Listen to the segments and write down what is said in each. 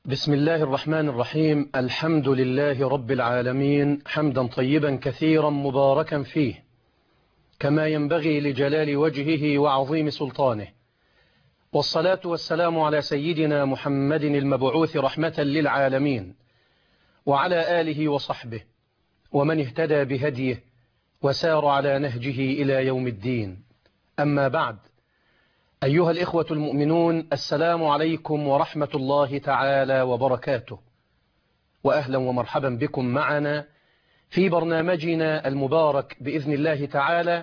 بسم الله الرحمن الرحيم. الحمد لله رب العالمين، حمدا طيبا كثيرا مباركا فيه كما ينبغي لجلال وجهه وعظيم سلطانه، والصلاة والسلام على سيدنا محمد المبعوث رحمة للعالمين، وعلى آله وصحبه ومن اهتدى بهديه وسار على نهجه إلى يوم الدين. أما بعد، أيها الإخوة المؤمنون، السلام عليكم ورحمة الله تعالى وبركاته، وأهلا ومرحبا بكم معنا في برنامجنا المبارك بإذن الله تعالى.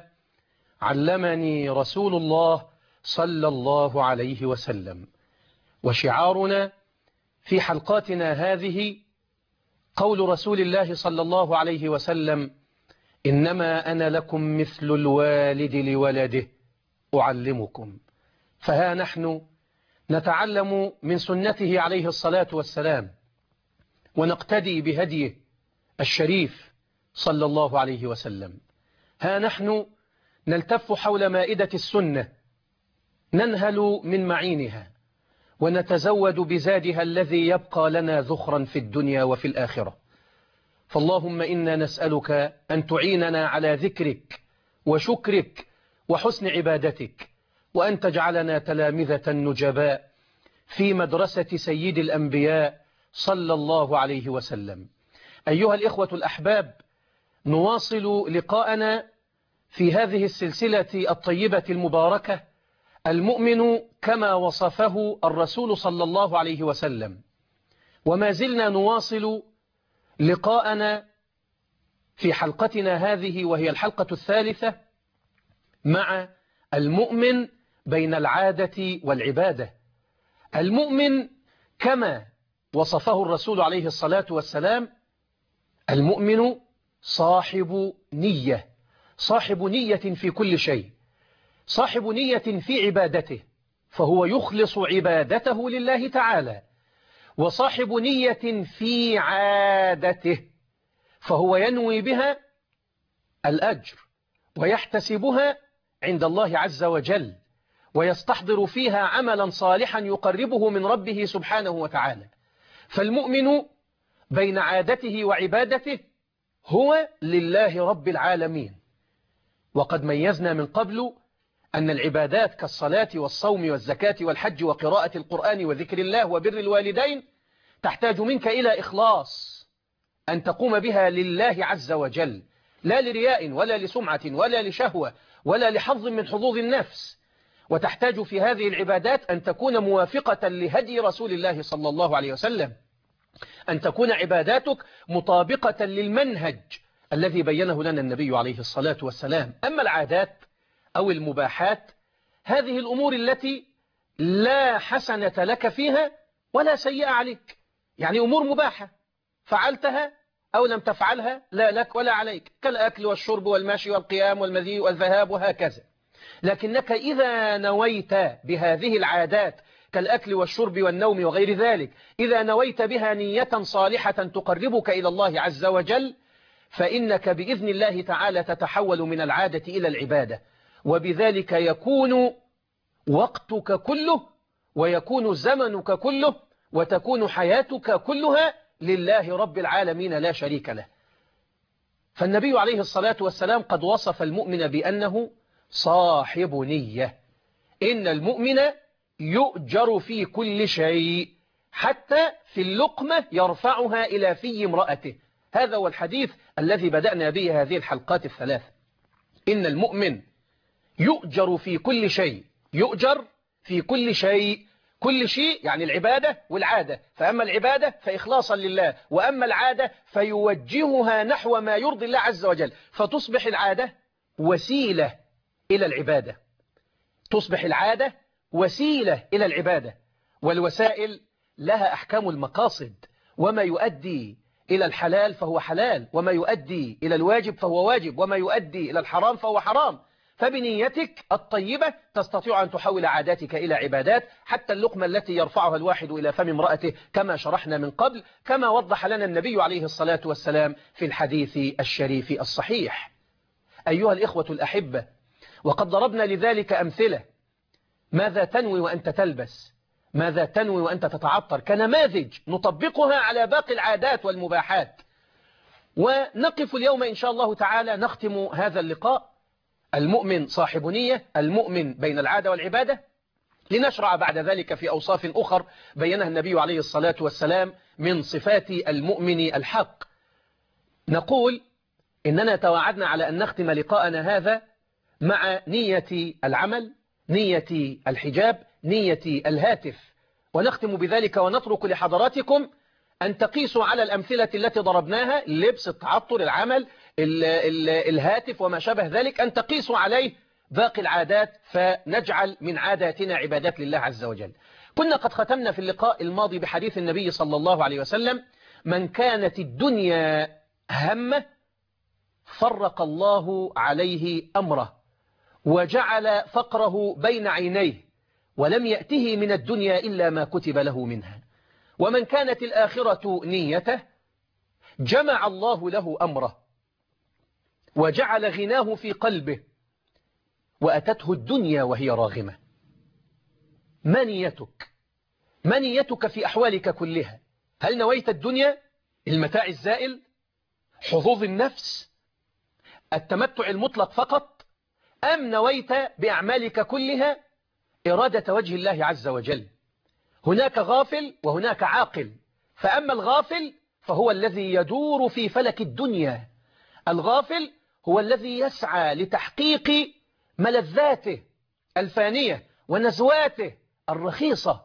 علمني رسول الله صلى الله عليه وسلم، وشعارنا في حلقاتنا هذه قول رسول الله صلى الله عليه وسلم: إنما أنا لكم مثل الوالد لولده أعلمكم. فها نحن نتعلم من سنته عليه الصلاة والسلام، ونقتدي بهديه الشريف صلى الله عليه وسلم. ها نحن نلتف حول مائدة السنة، ننهل من معينها، ونتزود بزادها الذي يبقى لنا ذخرا في الدنيا وفي الآخرة. فاللهم إنا نسألك أن تعيننا على ذكرك وشكرك وحسن عبادتك، وأن تجعلنا تلامذة نجباء في مدرسة سيد الأنبياء صلى الله عليه وسلم. أيها الإخوة الأحباب، نواصل لقاءنا في هذه السلسلة الطيبة المباركة، المؤمن كما وصفه الرسول صلى الله عليه وسلم. وما زلنا نواصل لقاءنا في حلقتنا هذه، وهي الحلقة الثالثة، مع المؤمن بين العادة والعبادة. المؤمن كما وصفه الرسول عليه الصلاة والسلام: المؤمن صاحب نية، صاحب نية في كل شيء، صاحب نية في عبادته، فهو يخلص عبادته لله تعالى، وصاحب نية في عادته، فهو ينوي بها الأجر ويحتسبها عند الله عز وجل، ويستحضر فيها عملا صالحا يقربه من ربه سبحانه وتعالى. فالمؤمن بين عادته وعبادته هو لله رب العالمين. وقد ميزنا من قبل أن العبادات كالصلاة والصوم والزكاة والحج وقراءة القرآن وذكر الله وبر الوالدين تحتاج منك إلى إخلاص، أن تقوم بها لله عز وجل، لا لرياء ولا لسمعة ولا لشهوة ولا لحظ من حظوظ النفس. وتحتاج في هذه العبادات أن تكون موافقة لهدي رسول الله صلى الله عليه وسلم، أن تكون عباداتك مطابقة للمنهج الذي بينه لنا النبي عليه الصلاة والسلام. أما العادات أو المباحات، هذه الأمور التي لا حسنة لك فيها ولا سيئة عليك، يعني أمور مباحة فعلتها أو لم تفعلها لا لك ولا عليك، كالأكل والشرب والمشي والقيام والمذي والذهاب وهكذا. لكنك إذا نويت بهذه العادات كالأكل والشرب والنوم وغير ذلك، إذا نويت بها نية صالحة تقربك إلى الله عز وجل، فإنك بإذن الله تعالى تتحول من العادة إلى العبادة، وبذلك يكون وقتك كله ويكون زمنك كله وتكون حياتك كلها لله رب العالمين لا شريك له. فالنبي عليه الصلاة والسلام قد وصف المؤمن بأنه صاحب نية. إن المؤمن يؤجر في كل شيء، حتى في اللقمة يرفعها إلى في امرأته. هذا هو الحديث الذي بدأنا به هذه الحلقات الثلاث. إن المؤمن يؤجر في كل شيء، يؤجر في كل شيء، كل شيء يعني العبادة والعادة. فأما العبادة فإخلاصا لله، وأما العادة فيوجهها نحو ما يرضي الله عز وجل، فتصبح العادة وسيلة إلى العبادة، تصبح العادة وسيلة إلى العبادة. والوسائل لها أحكام المقاصد، وما يؤدي إلى الحلال فهو حلال، وما يؤدي إلى الواجب فهو واجب، وما يؤدي إلى الحرام فهو حرام. فبنيتك الطيبة تستطيع أن تحول عاداتك إلى عبادات، حتى اللقمة التي يرفعها الواحد إلى فم امرأته، كما شرحنا من قبل، كما وضح لنا النبي عليه الصلاة والسلام في الحديث الشريف الصحيح. أيها الإخوة الأحبة، وقد ضربنا لذلك أمثلة. ماذا تنوي وأنت تلبس؟ ماذا تنوي وأنت تتعطر، كنماذج نطبقها على باقي العادات والمباحات. ونقف اليوم إن شاء الله تعالى نختم هذا اللقاء، المؤمن صاحب نية، المؤمن بين العادة والعبادة، لنشرع بعد ذلك في أوصاف أخر بينها النبي عليه الصلاة والسلام من صفات المؤمن الحق. نقول إننا تواعدنا على أن نختم لقاءنا هذا مع نية العمل، نية الحجاب، نية الهاتف، ونختم بذلك ونترك لحضراتكم أن تقيسوا على الأمثلة التي ضربناها، اللبس، التعطر، العمل، الهاتف وما شابه ذلك، أن تقيسوا عليه باقي العادات فنجعل من عاداتنا عبادات لله عز وجل. كنا قد ختمنا في اللقاء الماضي بحديث النبي صلى الله عليه وسلم: من كانت الدنيا همه فرق الله عليه أمره وجعل فقره بين عينيه ولم يأته من الدنيا إلا ما كتب له منها. ومن كانت الآخرة نيته جمع الله له أمره وجعل غناه في قلبه وأتته الدنيا وهي راغمة. ما نيتك؟ ما نيتك في أحوالك كلها؟ هل نويت الدنيا، المتاع الزائل، حظوظ النفس، التمتع المطلق فقط، أم نويت بأعمالك كلها إرادة وجه الله عز وجل؟ هناك غافل وهناك عاقل، فأما الغافل فهو الذي يدور في فلك الدنيا. الغافل هو الذي يسعى لتحقيق ملذاته الفانية ونزواته الرخيصة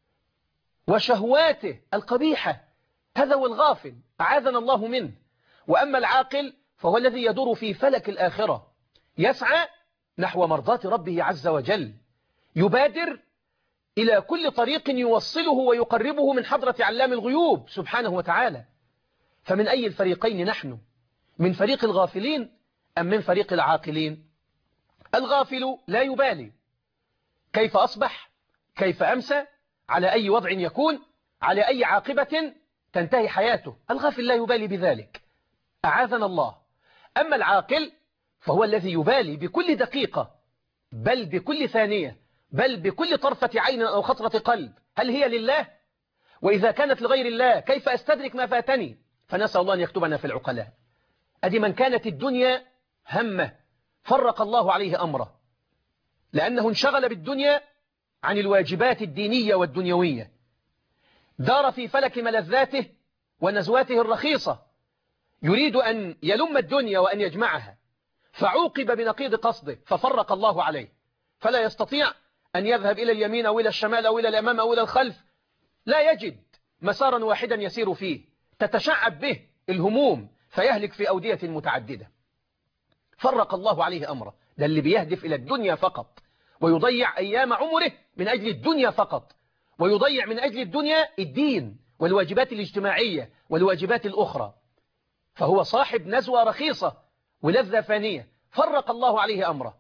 وشهواته القبيحة، هذا هو الغافل، أعاذنا الله منه. وأما العاقل فهو الذي يدور في فلك الآخرة، يسعى نحو مرضاة ربه عز وجل، يبادر إلى كل طريق يوصله ويقربه من حضرة علام الغيوب سبحانه وتعالى. فمن أي الفريقين نحن؟ من فريق الغافلين أم من فريق العاقلين؟ الغافل لا يبالي كيف أصبح، كيف أمسى، على أي وضع يكون، على أي عاقبة تنتهي حياته. الغافل لا يبالي بذلك، أعاذنا الله. أما العاقل فهو الذي يبالي بكل دقيقة، بل بكل ثانية، بل بكل طرفة عين أو خطرة قلب، هل هي لله؟ وإذا كانت لغير الله كيف أستدرك ما فاتني؟ فنسأل الله أن يكتبنا في العقلاء. أدي من كانت الدنيا همه فرق الله عليه أمره، لأنه انشغل بالدنيا عن الواجبات الدينية والدنيوية، دار في فلك ملذاته ونزواته الرخيصة، يريد أن يلم الدنيا وأن يجمعها، فعوقب بنقيض قصده ففرق الله عليه، فلا يستطيع أن يذهب إلى اليمين أو إلى الشمال أو إلى الأمام أو إلى الخلف، لا يجد مسارا واحدا يسير فيه، تتشعب به الهموم فيهلك في أودية متعددة. فرق الله عليه أمره، ده اللي بيهدف إلى الدنيا فقط ويضيع أيام عمره من أجل الدنيا فقط، ويضيع من أجل الدنيا الدين والواجبات الاجتماعية والواجبات الأخرى، فهو صاحب نزوة رخيصة ولذة فانية. فرق الله عليه أمره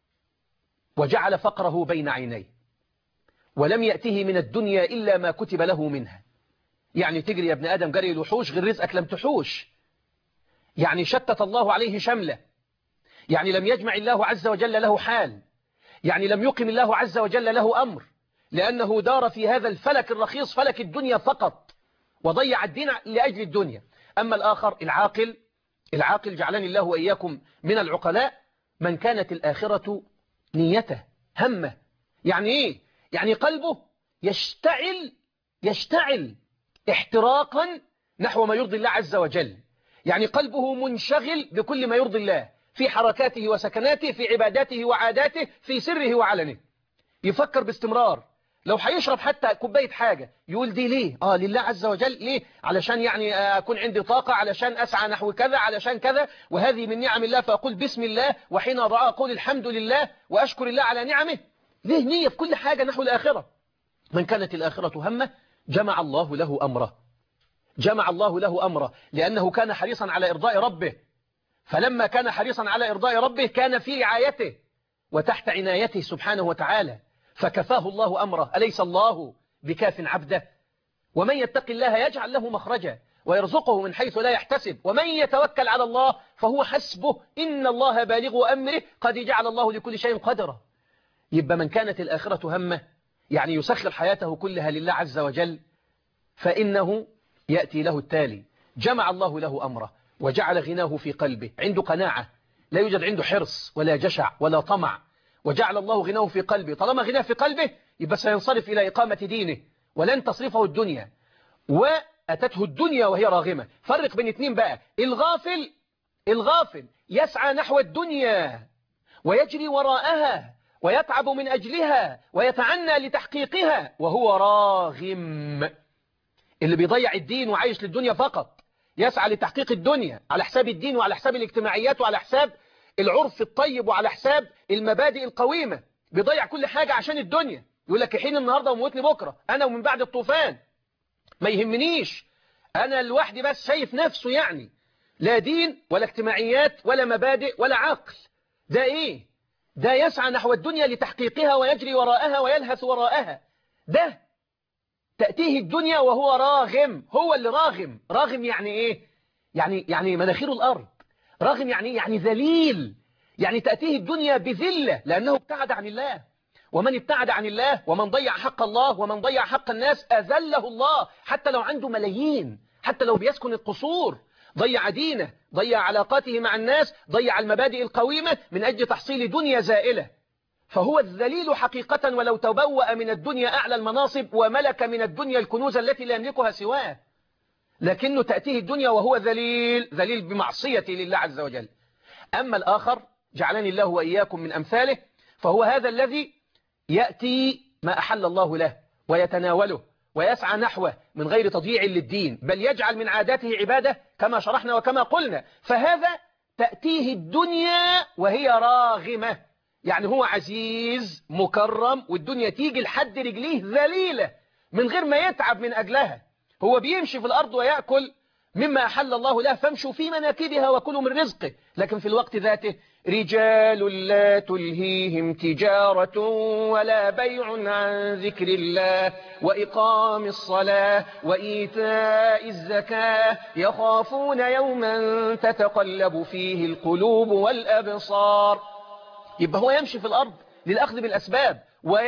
وجعل فقره بين عينيه ولم يأته من الدنيا إلا ما كتب له منها. يعني تجري يا ابن آدم جري الوحوش غير رزقك لم تحوش، يعني شتت الله عليه شمله، يعني لم يجمع الله عز وجل له حال، يعني لم يقم الله عز وجل له أمر، لأنه دار في هذا الفلك الرخيص فلك الدنيا فقط وضيع الدين لأجل الدنيا. أما الآخر العاقل جعلني الله وإياكم من العقلاء، من كانت الآخرة نيته همه. يعني إيه؟ يعني قلبه يشتعل احتراقا نحو ما يرضي الله عز وجل، يعني قلبه منشغل بكل ما يرضي الله في حركاته وسكناته، في عباداته وعاداته، في سره وعلنه، يفكر باستمرار. لو هيشرب حتى كوباية حاجة يقول دي ليه؟ لله عز وجل. ليه؟ علشان يعني أكون عندي طاقة، علشان أسعى نحو كذا، علشان كذا، وهذه من نعم الله فأقول بسم الله، وحين أضع أقول الحمد لله وأشكر الله على نعمه. ليه نية في كل حاجة نحو الآخرة. من كانت الآخرة همه جمع الله له أمره، جمع الله له أمره، لأنه كان حريصا على إرضاء ربه، فلما كان حريصا على إرضاء ربه كان في رعايته وتحت عنايته سبحانه وتعالى، فكفاه الله أمره. أليس الله بكاف عبده؟ ومن يتق الله يجعل له مخرجا ويرزقه من حيث لا يحتسب، ومن يتوكل على الله فهو حسبه، إن الله بالغ أمره قد جعل الله لكل شيء قدرا. يبقى من كانت الآخرة همه يعني يسخر حياته كلها لله عز وجل، فإنه يأتي له التالي: جمع الله له أمره وجعل غناه في قلبه، عنده قناعة، لا يوجد عنده حرص ولا جشع ولا طمع، وجعل الله غناه في قلبه. طالما غناه في قلبه يبقى سينصرف إلى إقامة دينه ولن تصرفه الدنيا. وأتته الدنيا وهي راغمة. فرق بين اتنين بقى: الغافل يسعى نحو الدنيا ويجري وراءها ويتعب من أجلها ويتعنى لتحقيقها وهو راغم. اللي بيضيع الدين وعايش للدنيا فقط، يسعى لتحقيق الدنيا على حساب الدين وعلى حساب الاجتماعيات وعلى حساب العرف الطيب وعلى حساب المبادئ القويمة، بيضيع كل حاجة عشان الدنيا. يقول لك حين النهاردة وموتني بكرة، أنا ومن بعد الطوفان ما يهمنيش، أنا لوحدي بس، شايف نفسه يعني لا دين ولا اجتماعيات ولا مبادئ ولا عقل. ده إيه؟ ده يسعى نحو الدنيا لتحقيقها ويجري وراءها ويلهث وراءها. ده تأتيه الدنيا وهو راغم. هو اللي راغم. راغم يعني إيه؟ يعني مناخير الأرض. راغم يعني إيه؟ يعني ذليل. يعني تأتيه الدنيا بذلة لأنه ابتعد عن الله. ومن ابتعد عن الله ومن ضيع حق الله ومن ضيع حق الناس أذله الله، حتى لو عنده ملايين، حتى لو بيسكن القصور، ضيع دينه، ضيع علاقاته مع الناس، ضيع المبادئ القويمة من أجل تحصيل دنيا زائلة. فهو الذليل حقيقة، ولو تبوأ من الدنيا أعلى المناصب وملك من الدنيا الكنوز التي لا يملكها سواه، لكنه تأتيه الدنيا وهو ذليل بمعصية لله عز وجل. أما الآخر، جعلني الله وإياكم من أمثاله، فهو هذا الذي يأتي ما أحل الله له ويتناوله ويسعى نحوه من غير تضييع للدين، بل يجعل من عاداته عبادة كما شرحنا وكما قلنا. فهذا تأتيه الدنيا وهي راغمة، يعني هو عزيز مكرم والدنيا تيجي لحد رجليه ذليلة من غير ما يتعب من أجلها. هو بيمشي في الأرض ويأكل مما أحل الله له، فامشوا في مناكبها وكلوا من رزقه. لكن في الوقت ذاته: رجال لا تلهيهم تجارة ولا بيع عن ذكر الله وإقام الصلاة وإيتاء الزكاة يخافون يوما تتقلب فيه القلوب والأبصار. يبقى هو يمشي في الأرض للأخذ بالأسباب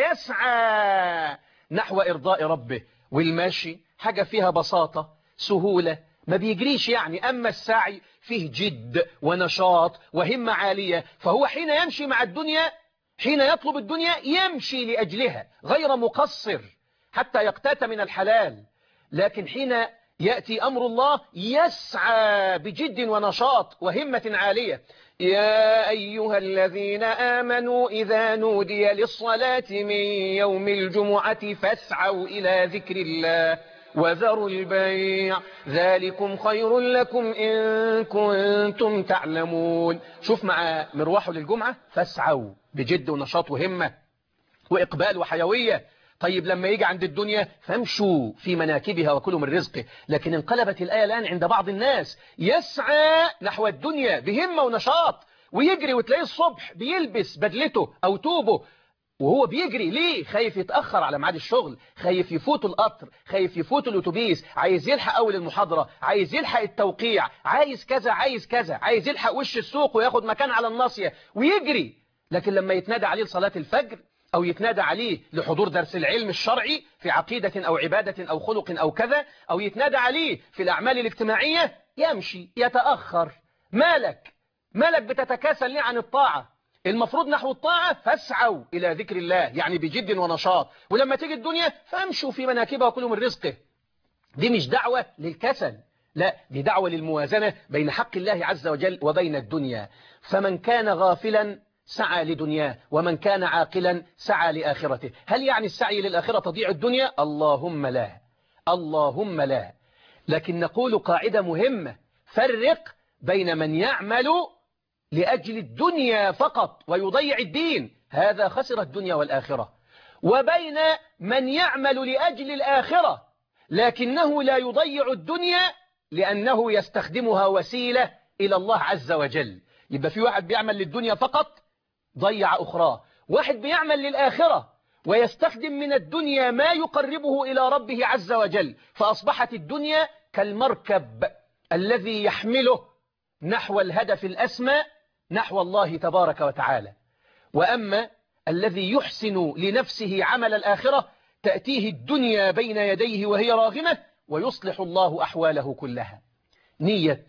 ويسعى نحو إرضاء ربه. والمشي حاجة فيها بساطة سهولة، ما بيجريش يعني. أما السعي فيه جد ونشاط وهمة عالية. فهو حين يمشي مع الدنيا، حين يطلب الدنيا، يمشي لأجلها غير مقصر حتى يقتات من الحلال. لكن حين يأتي أمر الله يسعى بجد ونشاط وهمة عالية. يا أيها الذين آمنوا إذا نودي للصلاة من يوم الجمعة فاسعوا إلى ذكر الله وذروا البيع ذلكم خير لكم إن كنتم تعلمون. شوف مع مروحه للجمعة: فاسعوا بجد ونشاط وهمة وإقبال وحيوية. طيب لما يجي عند الدنيا: فامشوا في مناكبها وكلوا من رزقه. لكن انقلبت الآية الآن عند بعض الناس: يسعى نحو الدنيا بهمة ونشاط ويجري، وتلاقيه الصبح بيلبس بدلته أو توبه وهو بيجري. ليه؟ خايف يتأخر على ميعاد الشغل، خايف يفوت القطر، خايف يفوت الأتوبيس، عايز يلحق أول المحاضرة، عايز يلحق التوقيع، عايز كذا عايز كذا، عايز يلحق وش السوق وياخد مكان على الناصية ويجري. لكن لما يتنادى عليه لصلاة الفجر أو يتنادى عليه لحضور درس العلم الشرعي في عقيدة أو عبادة أو خلق أو كذا، أو يتنادى عليه في الأعمال الاجتماعية، يمشي يتأخر. مالك بتتكاسل ليه عن الطاعة؟ المفروض نحو الطاعة: فاسعوا إلى ذكر الله، يعني بجد ونشاط. ولما تيجي الدنيا: فامشوا في مناكبها وكلوا من رزقه. دي مش دعوة للكسل، لا، دي دعوة للموازنة بين حق الله عز وجل وبين الدنيا. فمن كان غافلا سعى لدنياه، ومن كان عاقلا سعى لآخرته. هل يعني السعي للآخرة تضيع الدنيا؟ اللهم لا، اللهم لا. لكن نقول قاعدة مهمة: فرق بين من يعمل لأجل الدنيا فقط ويضيع الدين، هذا خسر الدنيا والآخرة، وبين من يعمل لأجل الآخرة لكنه لا يضيع الدنيا لأنه يستخدمها وسيلة إلى الله عز وجل. يبقى في واحد بيعمل للدنيا فقط ضيع أخراه، واحد بيعمل للآخرة ويستخدم من الدنيا ما يقربه إلى ربه عز وجل، فأصبحت الدنيا كالمركب الذي يحمله نحو الهدف الأسمى، نحو الله تبارك وتعالى. وأما الذي يحسن لنفسه عمل الآخرة تأتيه الدنيا بين يديه وهي راغمة ويصلح الله أحواله كلها. نية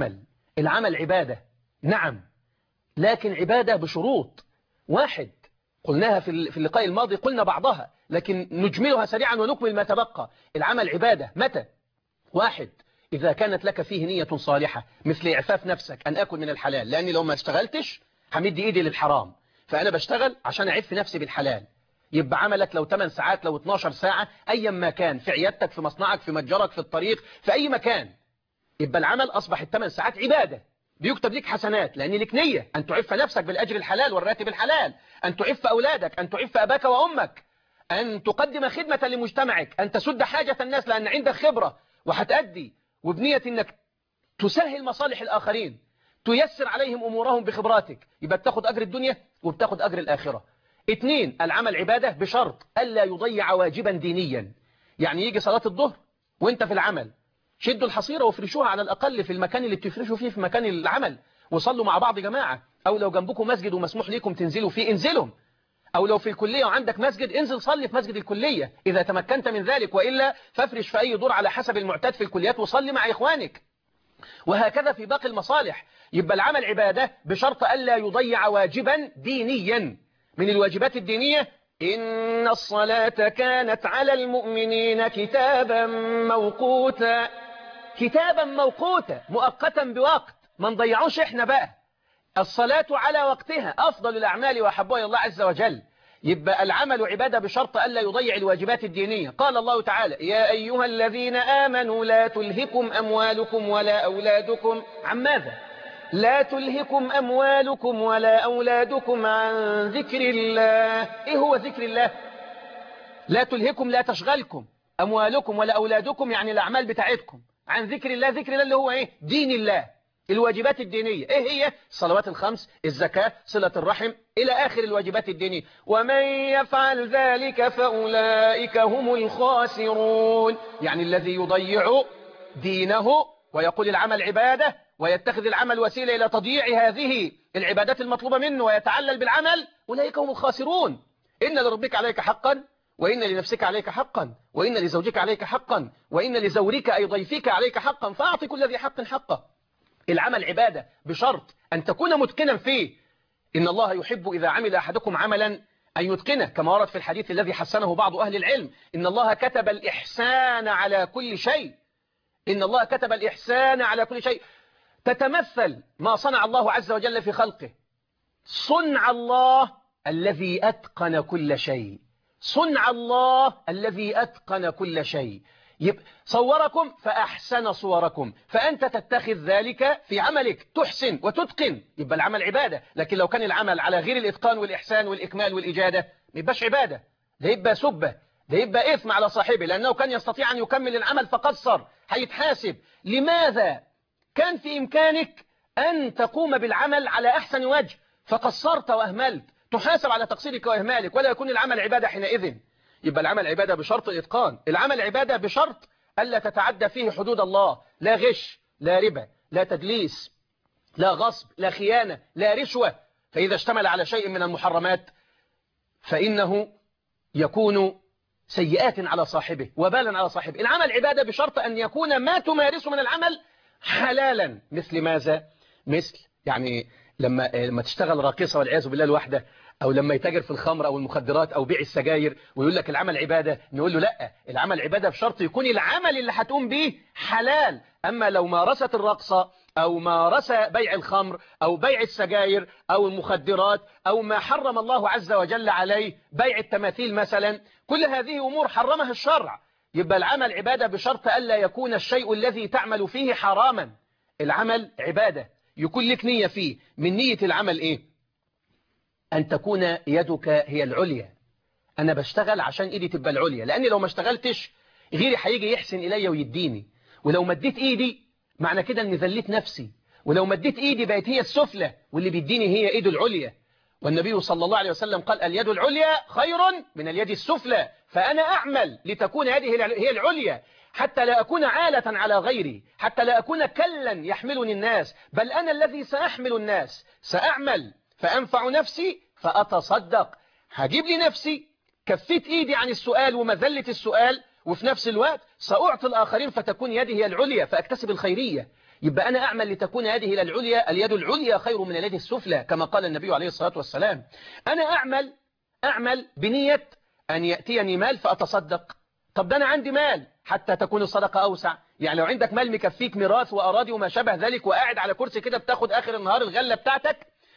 العمل عبادة، نعم، لكن عبادة بشروط. واحد، قلناها في اللقاء الماضي، قلنا بعضها لكن نجملها سريعا ونكمل ما تبقى. العمل عبادة متى؟ واحد، إذا كانت لك فيه نية صالحة، مثل إعفاف نفسك أن أكل من الحلال، لأني لو ما اشتغلتش همد إيدي للحرام، فأنا بشتغل عشان أعف نفسي بالحلال. يبقى عملك لو 8 ساعات، لو 12 ساعة، أي ما كان، في عيادتك، في مصنعك، في متجرك، في الطريق، في أي مكان، يبقى العمل أصبح ال8 ساعات عبادة، بيكتب لك حسنات، لأن لك نية أن تعف نفسك بالأجر الحلال والراتب الحلال، أن تعف أولادك، أن تعف أباك وأمك، أن تقدم خدمة لمجتمعك، أن تسد حاجة الناس لأن عندك خبرة وهتأدي، وبنية أنك تسهل مصالح الآخرين، تيسر عليهم أمورهم بخبراتك، يبقى بتاخد أجر الدنيا وبتاخد أجر الآخرة. 2، العمل عبادة بشرط ألا يضيع واجبا دينيا. يعني يجي صلاة الظهر وانت في العمل، شدوا الحصيرة وافرشوها على الأقل في المكان اللي بتفرشوا فيه في مكان العمل، وصلوا مع بعض جماعة، أو لو جنبكم مسجد ومسموح لكم تنزلوا فيه انزلوا، أو لو في الكلية وعندك مسجد انزل صلي في مسجد الكلية إذا تمكنت من ذلك، وإلا فافرش في أي دور على حسب المعتاد في الكليات وصلي مع إخوانك، وهكذا في باقي المصالح. يبقى العمل عبادة بشرط ألا يضيع واجبا دينيا. من الواجبات الدينية: إن الصلاة كانت على المؤمنين كتابا موقوتا. كتابا موقوتا، مؤقتا بوقت، ما نضيعوش احنا بقى. الصلاة على وقتها أفضل الأعمال وأحبها إلى الله عز وجل. يبقى العمل عبادة بشرط ألا يضيع الواجبات الدينية. قال الله تعالى: يا أيها الذين آمنوا لا تلهكم أموالكم ولا أولادكم عن ماذا؟ لا تلهكم أموالكم ولا أولادكم عن ذكر الله. إيه هو ذكر الله؟ لا تلهكم، لا تشغلكم أموالكم ولا أولادكم، يعني الأعمال بتاعتكم، عن ذكر الله. ذكر الله اللي هو إيه؟ دين الله، الواجبات الدينية. إيه هي؟ الصلوات الخمس، الزكاة، صلة الرحم، إلى آخر الواجبات الدينية. ومن يفعل ذلك فأولئك هم الخاسرون. يعني الذي يضيع دينه ويقول العمل عبادة ويتخذ العمل وسيلة إلى تضييع هذه العبادات المطلوبة منه ويتعلل بالعمل، أولئك هم الخاسرون. إن لربك عليك حقا، وإن لنفسك عليك حقا، وإن لزوجك عليك حقا، وإن لزورك أي ضيفك عليك حقا، فأعطي كل ذي حق حقه. العمل عبادة بشرط أن تكون متقنا فيه. إن الله يحب إذا عمل أحدكم عملا أن يتقنه، كما ورد في الحديث الذي حسنه بعض أهل العلم: إن الله كتب الإحسان على كل شيء. إن الله كتب الإحسان على كل شيء. تتمثل ما صنع الله عز وجل في خلقه. صنع الله الذي أتقن كل شيء. صنع الله الذي أتقن كل شيء. صوركم فأحسن صوركم، فأنت تتخذ ذلك في عملك، تحسن وتتقن، يبقى العمل عبادة. لكن لو كان العمل على غير الإتقان والإحسان والإكمال والإجادة، ما يبقاش عبادة، ده يبقى سبة، ده يبقى إثم على صاحبه، لأنه كان يستطيع أن يكمل العمل فقصر، هيتحاسب. لماذا؟ كان في إمكانك أن تقوم بالعمل على أحسن وجه فقصرت وأهملت، تحاسب على تقصيرك وإهمالك، ولا يكون العمل عبادة حينئذ. يبقى العمل عبادة بشرط الإتقان. العمل عبادة بشرط ألا تتعدى فيه حدود الله، لا غش، لا ربا، لا تدليس، لا غصب، لا خيانة، لا رشوة. فإذا اشتمل على شيء من المحرمات فإنه يكون سيئات على صاحبه، وبالا على صاحبه. العمل عبادة بشرط أن يكون ما تمارسه من العمل حلالا. مثل ماذا؟ مثل يعني لما تشتغل راقصة والعياذ بالله الواحدة، أو لما يتاجر في الخمر أو المخدرات أو بيع السجاير ويقول لك العمل عبادة، نقول له لا، العمل عبادة بشرط يكون العمل اللي هتقوم به حلال. أما لو مارست الرقصة أو مارس بيع الخمر أو بيع السجاير أو المخدرات أو ما حرم الله عز وجل عليه، بيع التماثيل مثلا، كل هذه أمور حرمها الشرع. يبقى العمل عبادة بشرط ألا يكون الشيء الذي تعمل فيه حراما. العمل عبادة يكون لك نية فيه. من نية العمل إيه؟ أن تكون يدك هي العليا. أنا بشتغل عشان إيدي تبقى العليا، لأني لو ما اشتغلتش غيري هيجي يحسن إلي ويديني، ولو مديت إيدي معنى كده أني ذليت نفسي، ولو مديت إيدي بقت هي السفلى واللي بيديني هي إيده العليا. والنبي صلى الله عليه وسلم قال: اليد العليا خير من اليد السفلى. فأنا أعمل لتكون يدي هي العليا، حتى لا أكون عالة على غيري، حتى لا أكون كلا يحملني الناس، بل أنا الذي سأحمل الناس. سأعمل فأنفع نفسي فأتصدق، هجيب لي نفسي كفيت إيدي عن السؤال ومذلة السؤال، وفي نفس الوقت سأعطي الآخرين فتكون يدي هي العليا فأكتسب الخيرية. يبقى أنا أعمل لتكون يدي هي العليا، اليد العليا خير من اليد السفلى كما قال النبي عليه الصلاة والسلام. أنا أعمل بنية أن يأتيني مال فأتصدق. طب ده أنا عندي مال حتى تكون الصدقة أوسع. يعني لو عندك مال مكفيك ميراث وأراضي وما شابه ذلك، وقاعد على كرسي كده بتاخد آخر النهار الغلة بتاعتك،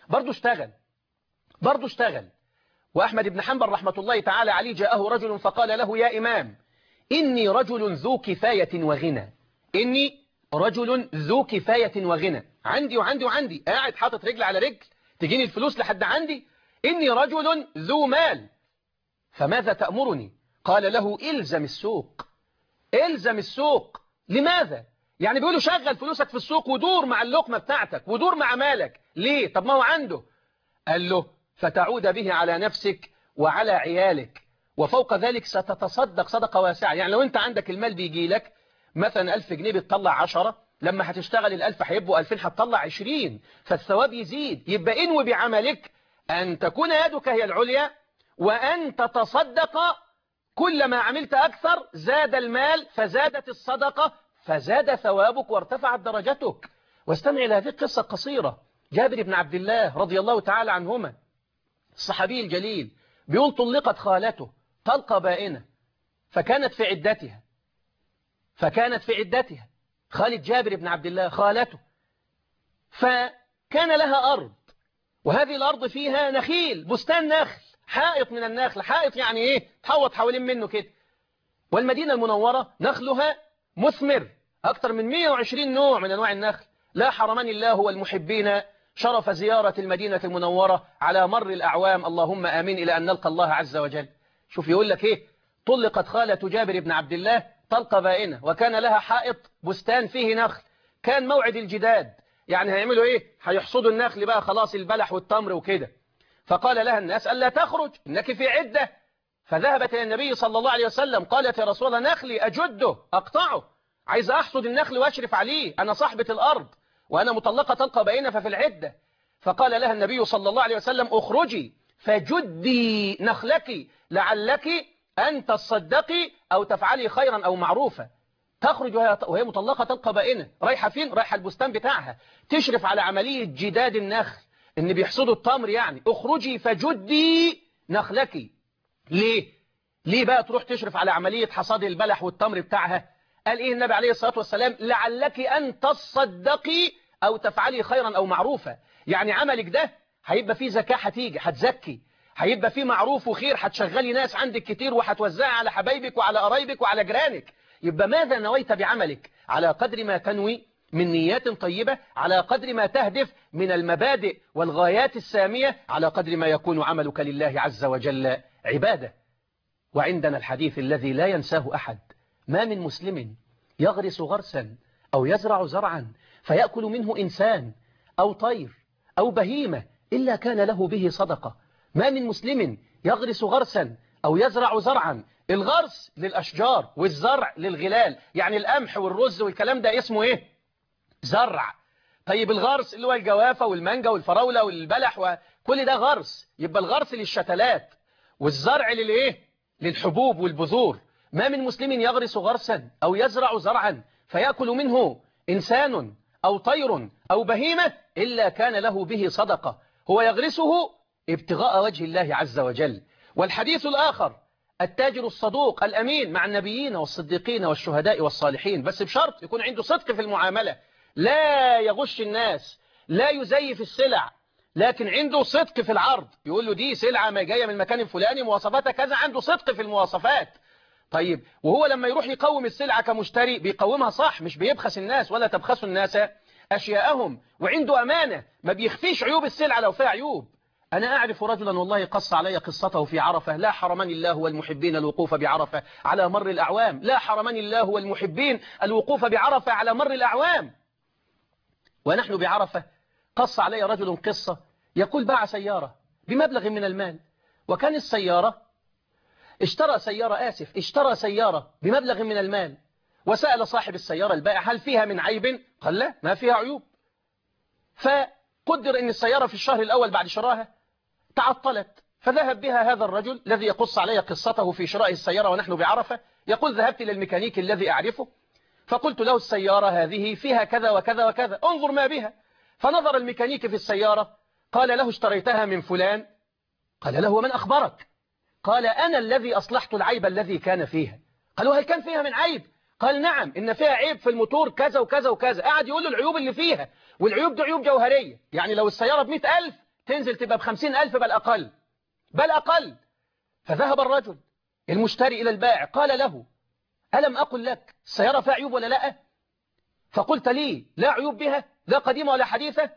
برضو اشتغل. وأحمد بن حنبل رحمة الله تعالى عليه جاءه رجل فقال له: يا إمام، إني رجل ذو كفاية وغنى. إني رجل ذو كفاية وغنى، عندي قاعد حاطط رجل على رجل تجيني الفلوس لحد عندي. إني رجل ذو مال، فماذا تأمرني؟ قال له: إلزم السوق. لماذا؟ يعني بيقولوا شغل فلوسك في السوق ودور مع اللقمة بتاعتك ودور مع مالك. ليه؟ طب ما هو عنده. قال له: فتعود به على نفسك وعلى عيالك، وفوق ذلك ستتصدق صدقة واسعة. يعني لو انت عندك المال بيجي لك مثلا 1000 جنيه بتطلع 10، لما هتشتغل ال1000 هيبقوا 2000 هتطلع 20، فالثواب يزيد. يبقى انوي بعملك أن تكون يدك هي العليا، وأن تتصدق. كلما عملت أكثر زاد المال فزادت الصدقة فزاد ثوابك وارتفعت درجتك. واستمع إلى هذه القصة القصيرة. جابر بن عبد الله رضي الله تعالى عنهما الصحابي الجليل بيقول: طلقت خالته طلقة بائنة فكانت في عدتها خالة جابر بن عبد الله خالته. فكان لها أرض، وهذه الأرض فيها نخيل، بستان نخل، حائط من النخل. حائط يعني إيه؟ تحوط حوالين منه كده. والمدينة المنورة نخلها مثمر، أكثر من 120 نوع من أنواع النخل. لا حرمني الله والمحبين شرف زيارة المدينة المنورة على مر الأعوام، اللهم آمين، إلى أن نلقى الله عز وجل. شوف يقول لك إيه: طلقت خالة جابر بن عبد الله طلقة بائنة، وكان لها حائط بستان فيه نخل. كان موعد الجداد، يعني هيعملوا إيه؟ هيحصدوا النخل بقى، خلاص البلح والتمر وكده. فقال لها الناس: ألا تخرج إنك في عدة. فذهبت إلى النبي صلى الله عليه وسلم قالت: يا رسول الله، نخلي أجده أقطعه، عايز أحصد النخل وأشرف عليه، أنا صاحبة الأرض وأنا مطلقة طلقة بائنة ففي العدة. فقال لها النبي صلى الله عليه وسلم: اخرجي فجدي نخلك لعلك أن تصدقي أو تفعلي خيرا أو معروفا. تخرج وهي مطلقة طلقة بائنة، رايحة فين؟ رايحة البستان بتاعها تشرف على عملية جداد النخل، إن بيحصدوا التمر يعني. اخرجي فجدي نخلك. ليه بقى تروح تشرف على عملية حصاد البلح والتمر بتاعها؟ قال إيه النبي عليه الصلاة والسلام؟ لعلك أن تصدقي أو تفعلي خيرا أو معروفا. يعني عملك ده هيبقى فيه زكاة، هتيجي هتزكي، هيبقى فيه معروف وخير، هتشغلي ناس عندك كتير وهتوزعي على حبايبك وعلى قرايبك وعلى جيرانك. يبقى ماذا نويت بعملك؟ على قدر ما تنوي من نيات طيبة، على قدر ما تهدف من المبادئ والغايات السامية، على قدر ما يكون عملك لله عز وجل عبادة. وعندنا الحديث الذي لا ينساه أحد: ما من مسلم يغرس غرسا أو يزرع زرعا فيأكل منه إنسان أو طير أو بهيمة إلا كان له به صدقة. ما من مسلم يغرس غرسا أو يزرع زرعا. الغرس للأشجار والزرع للغلال، يعني القمح والرز والكلام ده اسمه إيه؟ زرع. طيب الغرس اللي هو الجوافة والمانجا والفراولة والبلح وكل ده غرس. يبقى الغرس للشتلات، والزرع للإيه؟ للحبوب والبذور. ما من مسلم يغرس غرسا أو يزرع زرعا فيأكل منه إنسان أو طير أو بهيمة إلا كان له به صدقة، هو يغرسه ابتغاء وجه الله عز وجل. والحديث الآخر: التاجر الصدوق الأمين مع النبيين والصديقين والشهداء والصالحين، بس بشرط يكون عنده صدق في المعاملة، لا يغش الناس، لا يزيف السلع، لكن عنده صدق في العرض. يقول له دي سلعة ما جاية من المكان الفلاني مواصفاتها كذا، عنده صدق في المواصفات. طيب وهو لما يروح يقوم السلعة كمشتري بيقومها صح، مش بيبخس الناس، ولا تبخسوا الناس أشياءهم، وعنده أمانة، ما بيخفيش عيوب السلعة لو فيها عيوب. أنا أعرف رجلا والله قص علي قصته في عرفة: لا حرمني الله والمحبين الوقوف بعرفة على مر الأعوام، لا حرمني الله والمحبين الوقوف بعرفة على مر الأعوام. ونحن بعرفة قص علي رجل قصة، يقول: باع سيارة بمبلغ من المال، وكان السيارة اشترى سيارة بمبلغ من المال، وسأل صاحب السيارة البائع: هل فيها من عيب؟ قال: لا، ما فيها عيوب. فقدر أن السيارة في الشهر الأول بعد شراها تعطلت، فذهب بها هذا الرجل الذي يقص علي قصته في شراء السيارة ونحن بعرفة، يقول ذهبت إلى الميكانيكي الذي أعرفه فقلت له السيارة هذه فيها كذا وكذا وكذا، انظر ما بها. فنظر الميكانيكي في السيارة، قال له اشتريتها من فلان؟ قال له ومن أخبرك؟ قال أنا الذي أصلحت العيب الذي كان فيها. قالوا هل كان فيها من عيب؟ قال نعم، إن فيها عيب في الموتور كذا وكذا وكذا. قاعد يقول له العيوب اللي فيها، والعيوب دي عيوب جوهرية، يعني لو السيارة ب100,000 تنزل تبقى ب50,000 بل أقل بل أقل. فذهب الرجل المشتري إلى البائع قال له ألم أقل لك السيارة فيها عيوب ولا لا؟ فقلت لي لا عيوب بها، لا قديمة ولا حديثة؟